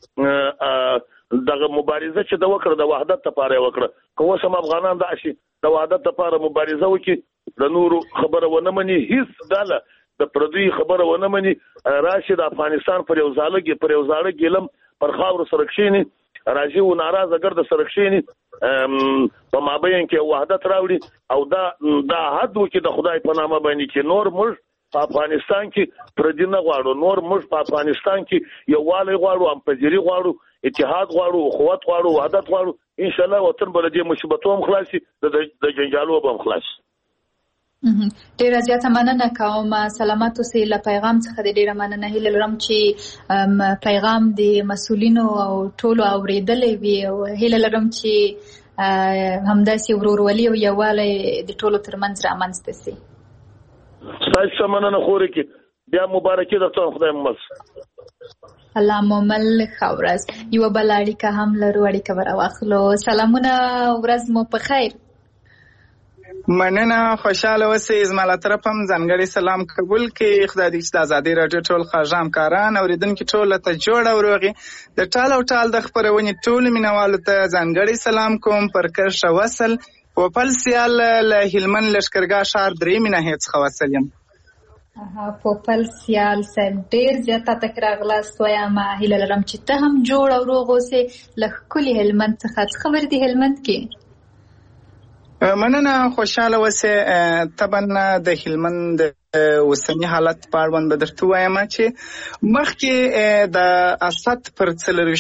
کې دغه مبارزه چې د وکړه د وحدت لپاره یې وکړه. که اوس هم افغانان داسې د وحدت لپاره مبارزه وکړي، د نورو خبره ونه مني، هیڅ ډله د پردوی خبره ونه مني، راشي د افغانستان پر یو زاړه ګیلم پر خاورو سره کښېني، راځي و ناراضه ګرده سره کښېني، په مابین کې وحدت راوړي، او دا حد وکړي د خدای په نامه باندې چې نور موږ په افغانستان کې پردي نه غواړو، نور موږ په افغانستان کې یووالی غواړو، همپذیري غواړو، اتحاد غواړو، اخوت غواړو، وحدت غواړو. انشاءالله وطن به له دې مصیبتو هم خلاصي، د جنجالو به هم خلاصي. ډیره زیاته مننه کوم. سلامات اوسئ. له پیغام څخه ډیره مننه. هیله لرم چې پیغام د مسؤلینو او ټولو اوریدلې وي او هیله لرم چې همداسې ورورولي او یووالی د ټولو ترمنځ رامنځته سي. ستاسو مننه خوري کې بیا مبارکي درته خدای ممل. الله ممل خورز. یو بل اړیکه هم لرو. اړیکه ورواخلو. سلامونه، ورځ مو په خیر. مننه، خوشاله اوسئ. زما له طرفه هم ځانګړی سلام قبول کړئ. خدای دې چې د ازادۍ راډیو ټول خاژام کاران اوریدونکي ټول ته جوړ او روغي. د ټال او ټال د خپرونې ټول مینوالو ته ځانګړی سلام کوم. پر کرښه وصل پوپل سیال له هلمند لښکرګاه ښار 3 ناحیې څخه وصل یم. پوپل سیال صاحب ډیر زیاته تکرار غلاست وایم. هیله لرم چې ته هم جوړ او روغ اوسې. له ښکلي هلمند څخه خبر دی هلمند کې؟ مننه، خوشاله اوسئ. طبعا د هلمند اوسنی حالت په اړه به درته وایم چې مخکې د اسد پر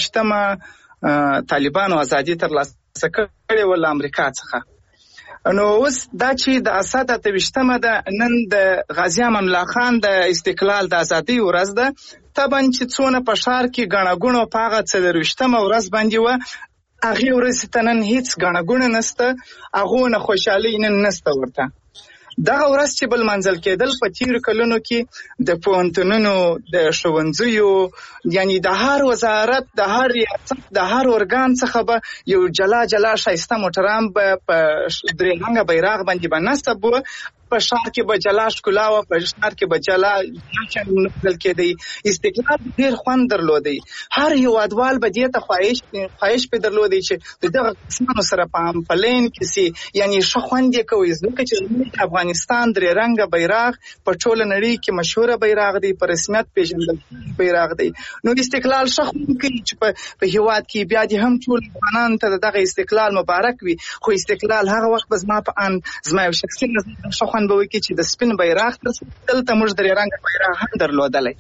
24مه طالبانو ازادي ترلاسه کړې وه له امریکا څخه. نو اوس دا چې د اسد 28مه ده، نن د غازي امان الله خان د استقلال د ازادۍ ورځ ده. طبعا چې څونه په ښار کې ګڼه ګوڼه په هغه 24مه ورځ باندې وه، هغې ورځې ته نن هیڅ ګڼه ګوڼه نشته، هغونه خوشحالۍ نن نشته ورته. دغه ورځ چې بل منځل کېدل په تیرو کلونو کې د پوهنتونونو، د ښوونځیو، یعنی د هر وزارت، د هر ریاست، د هر ارګان څخه به یو جلا جلا ښایسته موټران به په درې رنګه بیرغ باندې به نصب وه. په ښار کې به جلا ښکلا وه، په ښار کې به جلا نقل کېدی. استقلال ډېر خوند درلودی. هر هېوادوال به دې ته خواهش پې درلودی چې د دغه کسانو سره په لین کې سي، یعنی ښه خوند یې کوي. ځکه چې زموږ افغانستان درې رنګه بیرغ په ټوله نړۍ کې مشهوره بیرغ دی، په رسمیت پېژندل بیرغ دی. نو استقلال ښه خوند کوي چې په هېواد کې بیا دې هم ټول افغانانو ته د دغه استقلال مبارک وي. خو استقلال هغه وخت به زما یو شخصي نظر ښه خوند به وکړي چې د سپین بیرغ تر څنګ دلته موږ درې رنګه بیرغ هم درلودلی.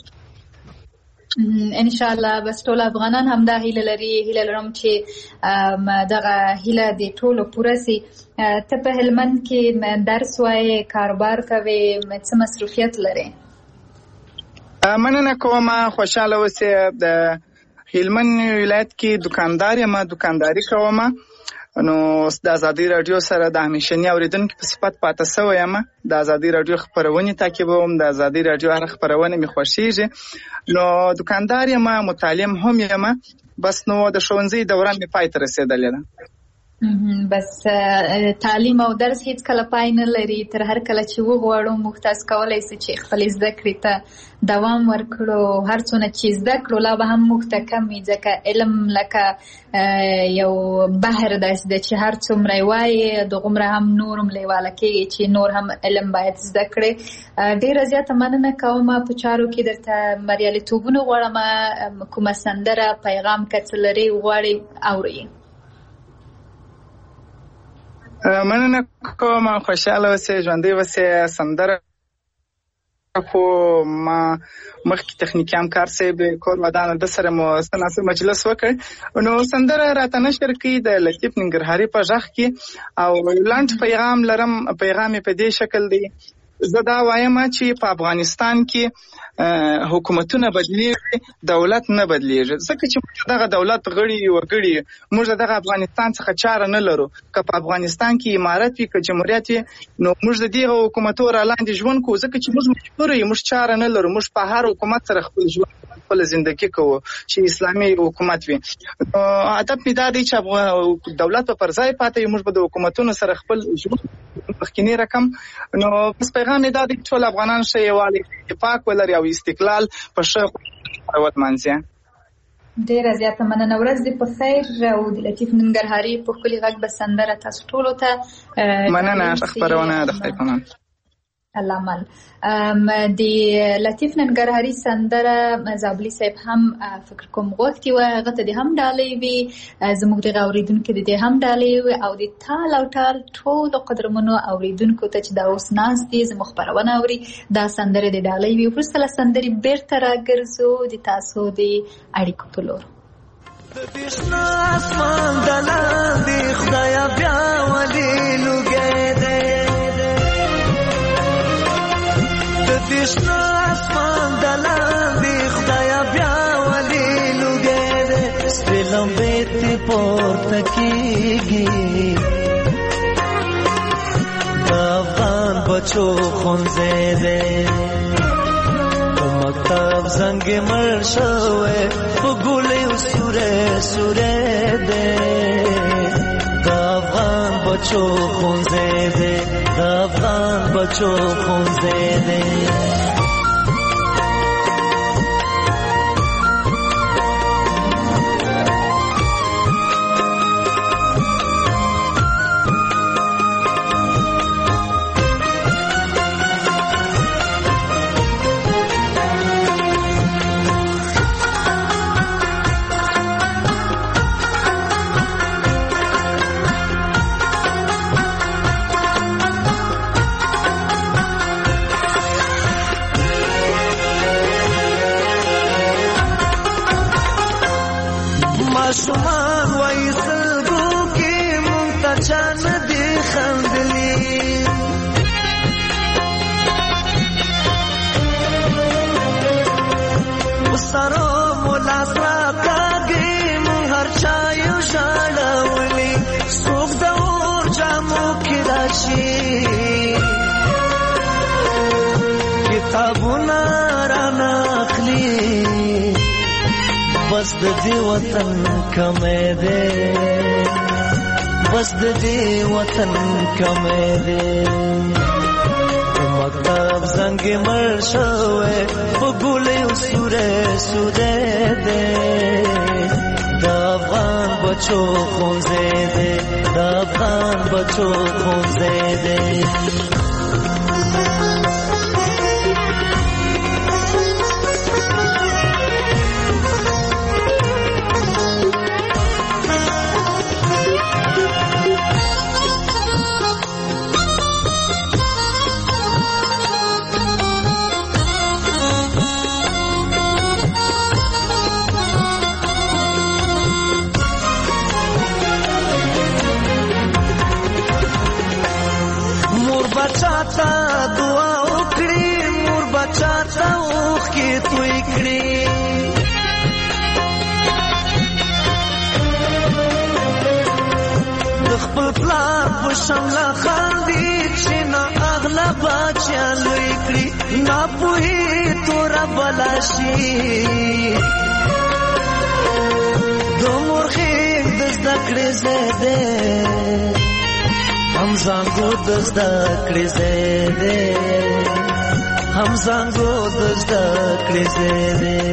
ان شاء الله بس ټول افغانان هم دا هیله لري. هیله لرم چې دغه هیله د ټولو پوره سي. ته په هلمند کې درس وایې، کاروبار کوې، څه مصروفیت لرې؟ مننه کوم، خوشاله اوسئ. د هلمند ولایت کې دکاندار یم، دکانداري کوم. نو د ازادۍ راډیو سره د همیشني اوریدونکي په صفت پاته سوی یم. د ازادۍ راډیو خپرونې تعقیبوم. د ازادۍ راډیو هره خپرونه مې خوښیږي. نو دکاندار یم، متعلم هم یم. بس نو د ښوونځي دوران مې پای ته رسېدلې ده. بس تعلیم او درس هیڅ کله پای نه لري. تر هر کله چې وغواړو موږ تاسو کولی شو چې خپل زده کړې ته دوام ورکړو. هر څونه چې زده کړو لا به هم موږ ته کم وي، ځکه علم لکه یو بحر داسې ده چې هر څومره یې وایې دغومره هم نور هم لیواله کېږي چې نور هم علم باید زده کړې. ډېره زیاته مننه کوم. په چارو کې درته بریالیتوبونه غواړم. کومه سندره، پیغام که څه لرې غواړې اورئ؟ مننه کوم، خوشاله اوسئ، ژوندۍ اوسئ. سندره خو ما مخکې تخنیکي همکار صاحب کور ودانه د سره مو ستناسب مجلس وکړ. نو سندره راته نشر کړي د لطیف ننګرهاري په غږ کې او لنډ پیغام لرم. پیغام یې په دې شکل دی. زه دا وایم چې په افغانستان کې حکومتونه بدلیږي، دولت نه بدلیږي. ځکه چې دغه دولت غړي وګړي موږ دغه افغانستان څخه چاره نه لرو. که په افغانستان کې امارت وي، که جمهوریت وي، نو موږ د دغه حکومتو را لاندې ژوند کوو. ځکه چې موږ مجبور یو، موږ چاره نه لرو. موږ په هر حکومت سره خپل ژوند، خپل زندگی کوو چې اسلامي حکومت وي. هدف مې دا دی چې دولت پر ځای پاتې وي، موږ به د حکومتونو سره خپل ژوند مخکینی رقم. نو بس پیغام یې دا دی چې ټول افغانان ښه یووالی، اتفاق ولري او استقلال په ښه وتمانځي. ډېره زیاته مننه. ورځ دې په خیر. او د لطیف ننګرهاري په ښکلي غږ به سندره تاسو ټولو ته مننه. خپرونه د خدای په امان. الله مل. د لطیف ننګرهاري سندره زابلي صاحب هم فکر کوم غوښتي وه، هغه ته دې هم ډالۍ وي. زموږ دغه اورېدونکي د دې هم ډالۍ وي. او د ټال او ټال ټولو قدرمنو اورېدونکو ته چې دا اوس ناست دي زموږ خپرونه اوري، دا سندرې د ډالۍ وي. وروسته له سندرې بیرته راګرځو د تاسو د اړیکو په لور. د دې شنه اسمان د لاندې خدایه بیا ولې لوګی دی تکیږي د افغان بچو خونځې دې مکتب زنګ مړ شوی په ګولې سورې سورې دې د افغان بچو خونځې دې د افغان بچو خونځې دې ماشومان وای سلګو کې مونږ ته چا نه دي خندلي وسارو مولا ساتاږي مونږ هر چا یو ژړولي څوک د اور جامو کې راشي کتابونه رانه اخلي بس د دې وطن کمې ده بس د دې وطن کمې ده مکتب زنګ مړ شوی په ګولې سورې سورې ده د افغان بچو خونځې ده د افغان بچو خونځې ده بچاتا دعا وکړي مور بچاتا اوخ کې توي کړي د خپل پلار په شمله خاندي چې نه اغلا بچا لوي کړي نه پوهي تور بلاشي د مورخي د زده کړې زده هم زنګو د زده کړې زده هم زنګو د زده کړې زده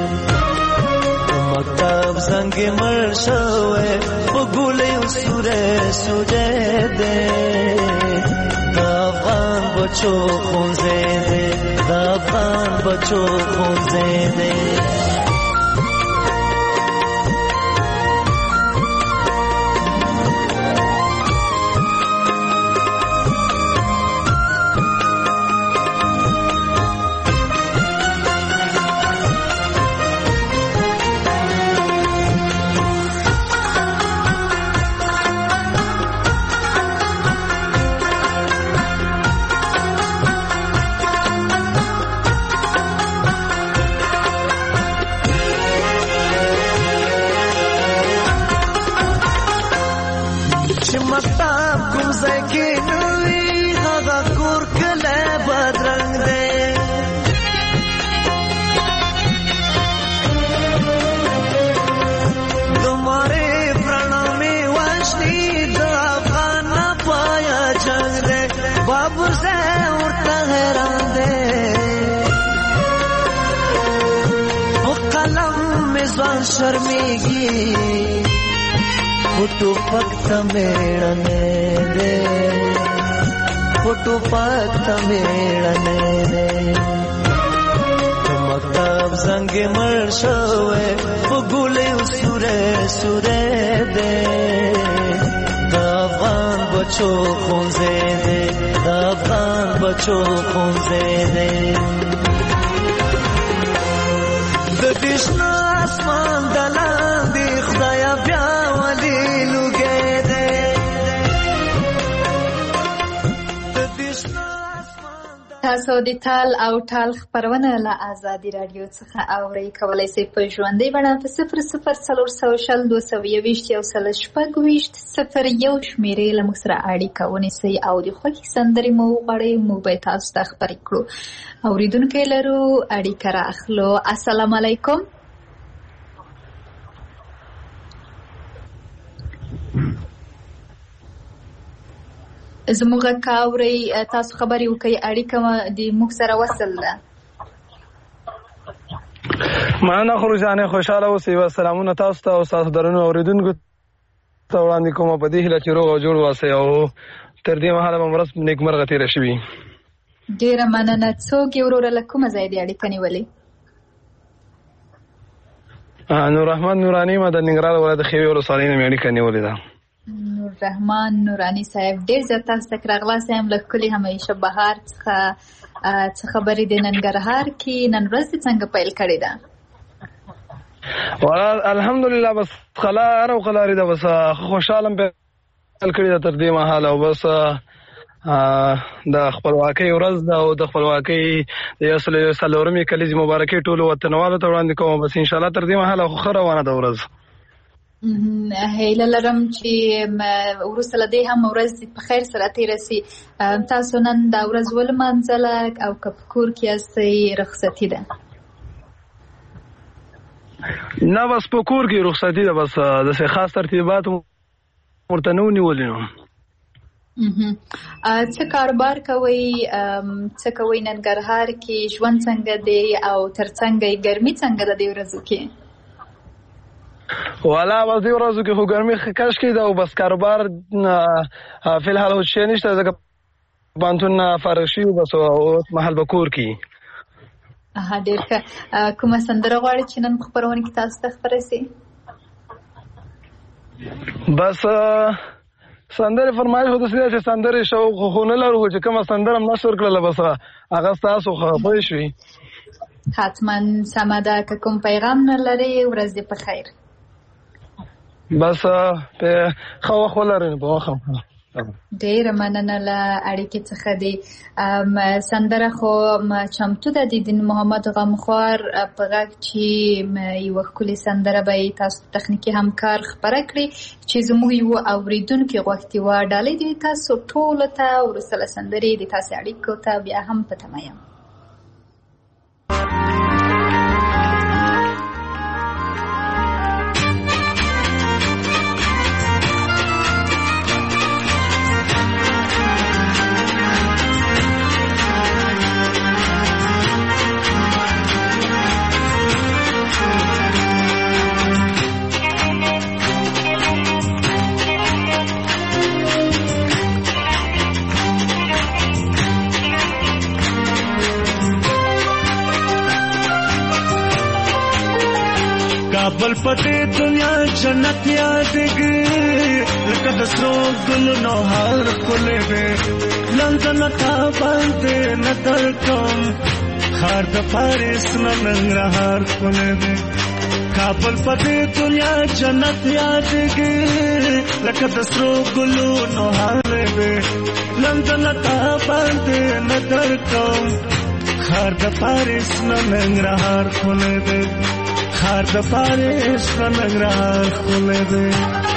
مکتب زنګ مړ شوی په ګولې سورې سورې ده د افغان بچو خونځې ده د افغان بچو خونځې ده مکتب کوم ځای کې نوی هغه کور کله بدرنګ دی تمہارے پرانا میں واشنی د افغان پایا جنگ دی بابو سے ورته حیران دی او قلم میں ځوان شرمېږي فوٹو پکتا میڑنے دے فوٹو پکتا میڑنے دے مکتب زنګ مړ شوی په ګولې سورې سورې دے د افغان بچو خونځې دے د افغان بچو خونځې دے د دې شنه اسمان د لاندې خدایا بیا ولې لوګې تاسو د تال او ټال خبرونه له آزادي رادیو څخه اورئ. کولی شئ په ژوندۍ بڼه په 004021 شمیرې له موږ سره اړیکه ونیسئ او د خوښې سندرې مو وغواړئ، موږ به تاسو ته خبرې کړو. اورېدونکی لرو، اړیکه رااخلو. السلام علیکم. زموږ کاوري تاسو خبرې وکړئ، اړیکه د موږ سره وصل ده. مننه خروجانه، خوشاله اوسئ. سلامونه تاسو ته او تاسو درنو اوریدونکو ته وړاندې کوم په دې هیله چې روغ او جوړ اوسئ او تر دې مهاله به مرسته نیکمرغه تېره شوي. ډېره مننه. څوک یې وروره له کومه ځای دې اړیکه نیولې؟ نور رحمان نوراني، ما د ننګرهار ولایت د خیوې ولسوالۍ نه مې اړیکه نیولې ده. نور رحمان نوراني صاحب، ډېر زیات تاسو ته راغلاست. یم له ښکلي همیشه بهار څخه څه خبرې د ننګرهار کې نن ورځ څنګه پیل کړې ده؟ الحمدلله بس خلا او خلاري ده، بس خوشاله پیل کړې ده تر دې مهاله. او بس د خپلواکۍ ورځ ده او د خپلواکۍ د 140مې کلیزې مبارکۍ ټولو وطنوالو ته وړاندې کوم. بس انشاءالله تر دې مهاله خو ښه روانه ده ورځ. هیله لرم چې وروسته له دې هم ورځ په خیر سره تېره سي. تاسو نن دا ورځ ولمانځله او که په کور کې یاستئ رخصتي ده؟ نه بس په کور کې رخصتي ده، بس داسې خاص ترتیبات ورته نه و نیولي. نو څه کاروبار کوئ؟ څه کوئ ننګرهار کې؟ ژوند څنګه دی او تر څنګه یې ګرمي څنګه ده دې ورځو کې؟ والا بس دې ورځو کې خو ګرمي کش کې ده او بس کاروبار فی الحال هیڅ شی نشته، ځکه پوهنتون فارغ شوي بس اوس مهال به کور کې. ډېر ښه. کومه سندره غواړئ چې نن په خپرونه کې تاسو ته خپره سي؟ بس سندرې فرمایش خو داسې ده چې سندرې شوق خو نه لرو، خو چې کومه سندره م نشر کړله بس هغه ستاسو پوه شوي. حتما سمه ده. که کوم پیغام نه لرئ ورځ دې په خیر. بس ښه وخت ولرئ په وخت. ډېره مننه له اړیکې څخه دی. سندره خو چمتو ده د دین محمد غمخوار په غږ چې یوه ښکلې سندره به یې تاسو تخنیکي همکار خپره کړي چې زموږ یوه اورېدونکي غوښتي وه. ډالۍ دې تاسو ټولو ته وروسته له سندرې د تاسې اړیکو ته بیا هم په تمه یم. کابل پته دنیا جنت یادګي لکه د سرو ګل نو هر کله به لندن تا باندې نظر کوم خار د پاریس ننګرهار کله به کابل پته دنیا جنت یادګي لکه د سرو ګل نو هر به لندن تا باندې نظر کوم خار د پاریس ننګرهار کله به خار د پاریس ننګرهار کله به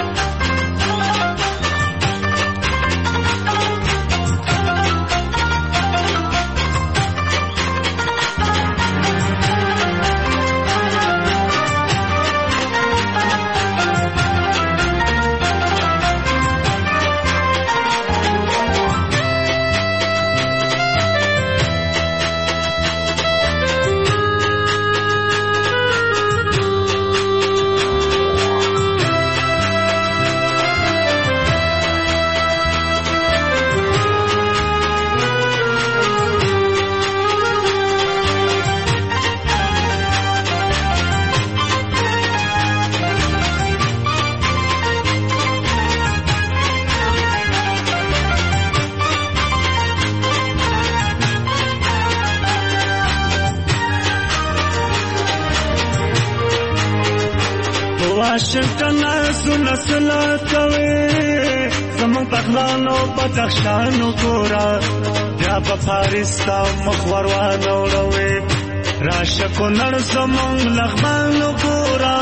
واشنگټن سونه سلا کوي زمون پخلانو بدخشانو ګورا د بیا په پاریس تا مخور وانوړوي راشه کونړ زمونږ لغمان وګوره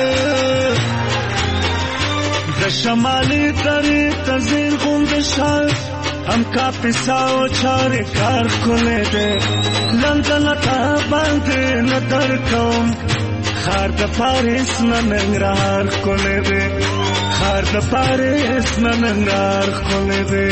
د شمالي درې ته زیر غوندې شال هم کاپیسا او چارې کار ښکلی دی لندن تا باندې نه درکوم خار د پاریس نه ننګرهار ښکلی دی خار د پاریس نه ننګرهار ښکلی دی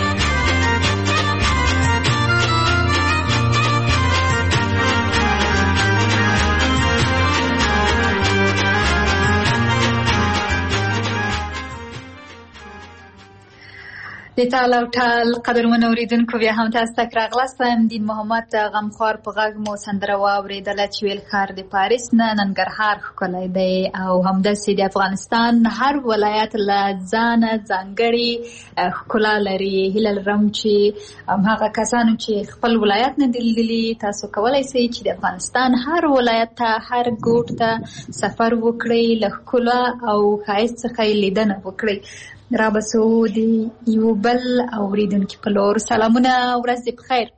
د تال او ټال قدرمنو اوریدونکو بیا هم تاسو ته راغلاستم دین محمد غمخوار په غږ مو سندره واورېدله چې ویل ښار د پاریس نه ننګرهار ښکلی دی او همداسې د افغانستان هر ولایت له ځانه ځانګړې ښکلا لري. هیله لرم چې هماغه کسانو چې خپل ولایت نه دي لیدلي تاسو کولی شئ چې د افغانستان هر ولایت ته هر ګوټ ته سفر وکړئ له ښکلا او ښایست څخه یې لیدنه وکړئ. را بسو دی یو بل اوریدونکي په لور سلامونه ورځ دې بخیر.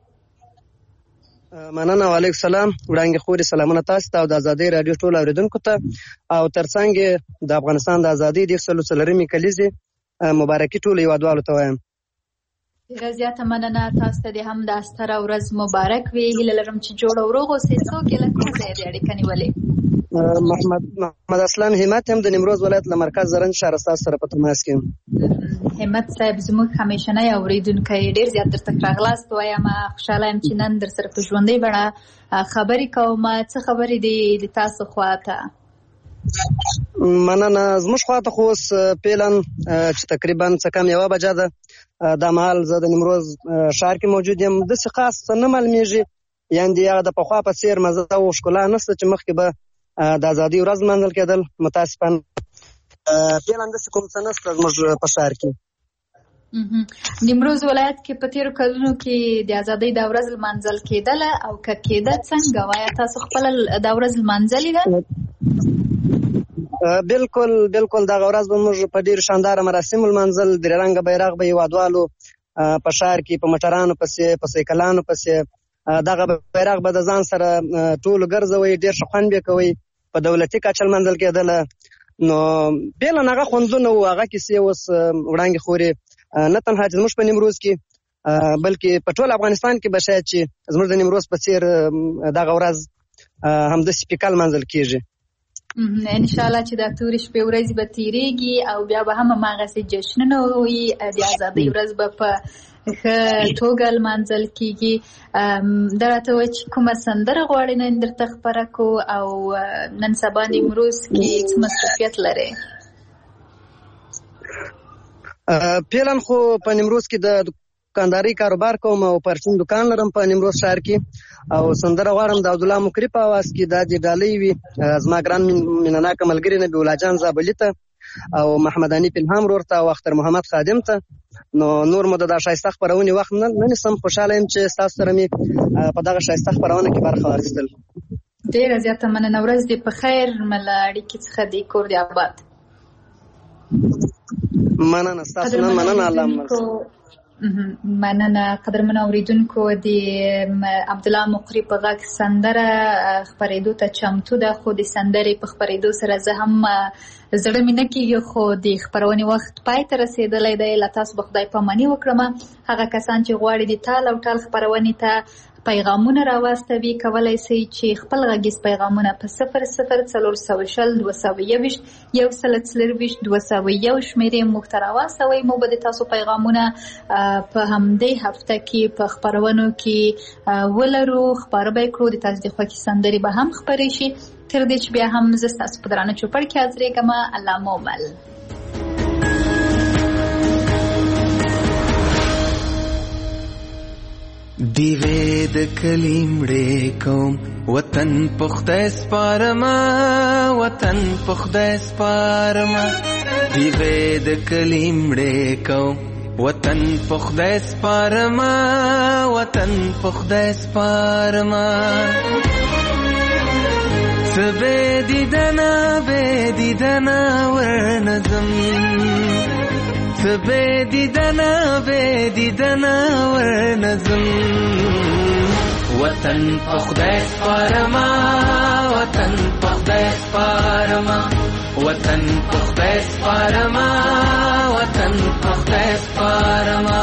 مننه وعلیکم السلام وړاندې خوري سلامونه تاسو ته او د ازادۍ رادیو ټول اوریدونکو ته او ترڅنګ د افغانستان د ازادۍ د 140 کلیزې مبارکي ټول هیوادوالو ته وایم. ډېره زیاته مننه تاسو ته هم د ستره ورځ مبارک وي. هیله لرم چې جوړ او روغ اوسئ. څوک یې له کوم ځایه اړیکه نیولې؟ محمد اسلام همت هم د نیمروز ولایت له مرکز زرنج شهر سره په تماس کې. همت صاحب زموږ همیشنی اوریدونکی ډېر زیات درته راغلاست وایم. خوشحاله یم چې نن در سره په ژوندۍ بڼه خبرې کوم. څه خبرې دي د تاسو خواته؟ مننه. زموږ خواته خو اوس پیلن چې تقریبا څه کم 1 بجه ده دا مهال زه د نیمروز ښار کې موجود یم. داسې خاص څه نه معلومیږي یعنې هغه د پخوا په څېر مزه او ښکلا نشته چې مخکې به د ازادۍ ورځ لمانځل کېدل. متاسفانه پیلن داسې کوم څه نشته زموږ په ښار کې. نیمروز ولایت کې په تېرو کلونو کې د ازادۍ دا ورځ لمانځل کېدله او که کېده څنګه وایه تاسو خپله دا ورځ لمانځلې ده؟ بالکل دغه ورځ به موږ په ډېرو شانداره مراسمو لمانځل. درې رنګه بیرغ به هیوادوالو په ښار کې په موټرانو پسې په سایکلانو پسې دغه بیرغ به د ځان سره ټولو ګرځوئ. ډېر ښه خوند به کوئ. په دولتي کچه لمانځل کېدله. نو بېله هغه خوندونه وو هغه کیسې اوس وړاندې خورې نه تنها چې زموږ په نیمروز کې بلکې په ټول افغانستان کې به شاید چې زموږ د نیمروز په څېر دغه ورځ همداسې پیکه لمانځل کېږي. انشاءالله چې دا تورې شپې ورځې به تېرېږي او بیا به هم هماغسې جشنونه وي. د ازادۍ ورځ به په ښه توګه لمانځل کېږي. دا راته وایه چې کومه سندره غواړې نن درته خپره کړو او نن سبا نیمروز کې څه مصروفیت لرې؟ فعلا خو په نیمروز کې د دکاندارۍ کاروبار کوم او پرچون دکان لرم په نیمروز ښار کې او سندره غواړم د عبدالله مکري په اواز کې دا د ډالۍ وي زما ګران مینناکه ملګري نبي الله جان زابلي ته او محمد انیف الهام ورور ته او اختر محمد خادم ته. نو نور مو د ښایسته خپرونې وخت نه نیسم. خوشحاله یم چې ستاسو سره مې په دغه ښایسته خپرونه کې برخه واخیستل. ډېره زیاته مننه. ورځ دې په خیر. له اړیکې څخه دې کور دې آباد. مننه ستاسو نه مننه. الله مننه. قدرمنو اوریدونکو د عبدالله مقری په غږ سندره خپرېدو ته چمتو ده خو د سندرې په خپرېدو سره زه هم زړه مې نه کېږي خو د خپرونې وخت پای ته رسېدلی دی. له تاسو به خدای پاماني وکړم. هغه کسان چې غواړي د تال او ټال خپرونې ته پیغامونه راواستوي کولی شئ چې خپل غږیز پیغامونه په 00 420 221 140 201 شمېرې موږ ته راواستوئ. موږ به د تاسو پیغامونه په همدې هفته کې په خپرونو کې ولرو. خپاره به یې کړو. د تاسو د خوښې سندرې به هم خپرې شي. تر دې چې بیا هم زه ستاسو په درانه چوپړ کې حاضرېږم. الله مو مل. دیوې د کلیمړې کوم وطن په خدای سپارما وطن په خدای سپارما دیوې د کلیمړې کوم وطن په خدای سپارما وطن په خدای سپارما سبه دیدنا ورنظم سبه دیدنا ورنظم وطن پخدای سپارما وطن پخدای سپارما وطن پخدای سپارما وطن پخدای سپارما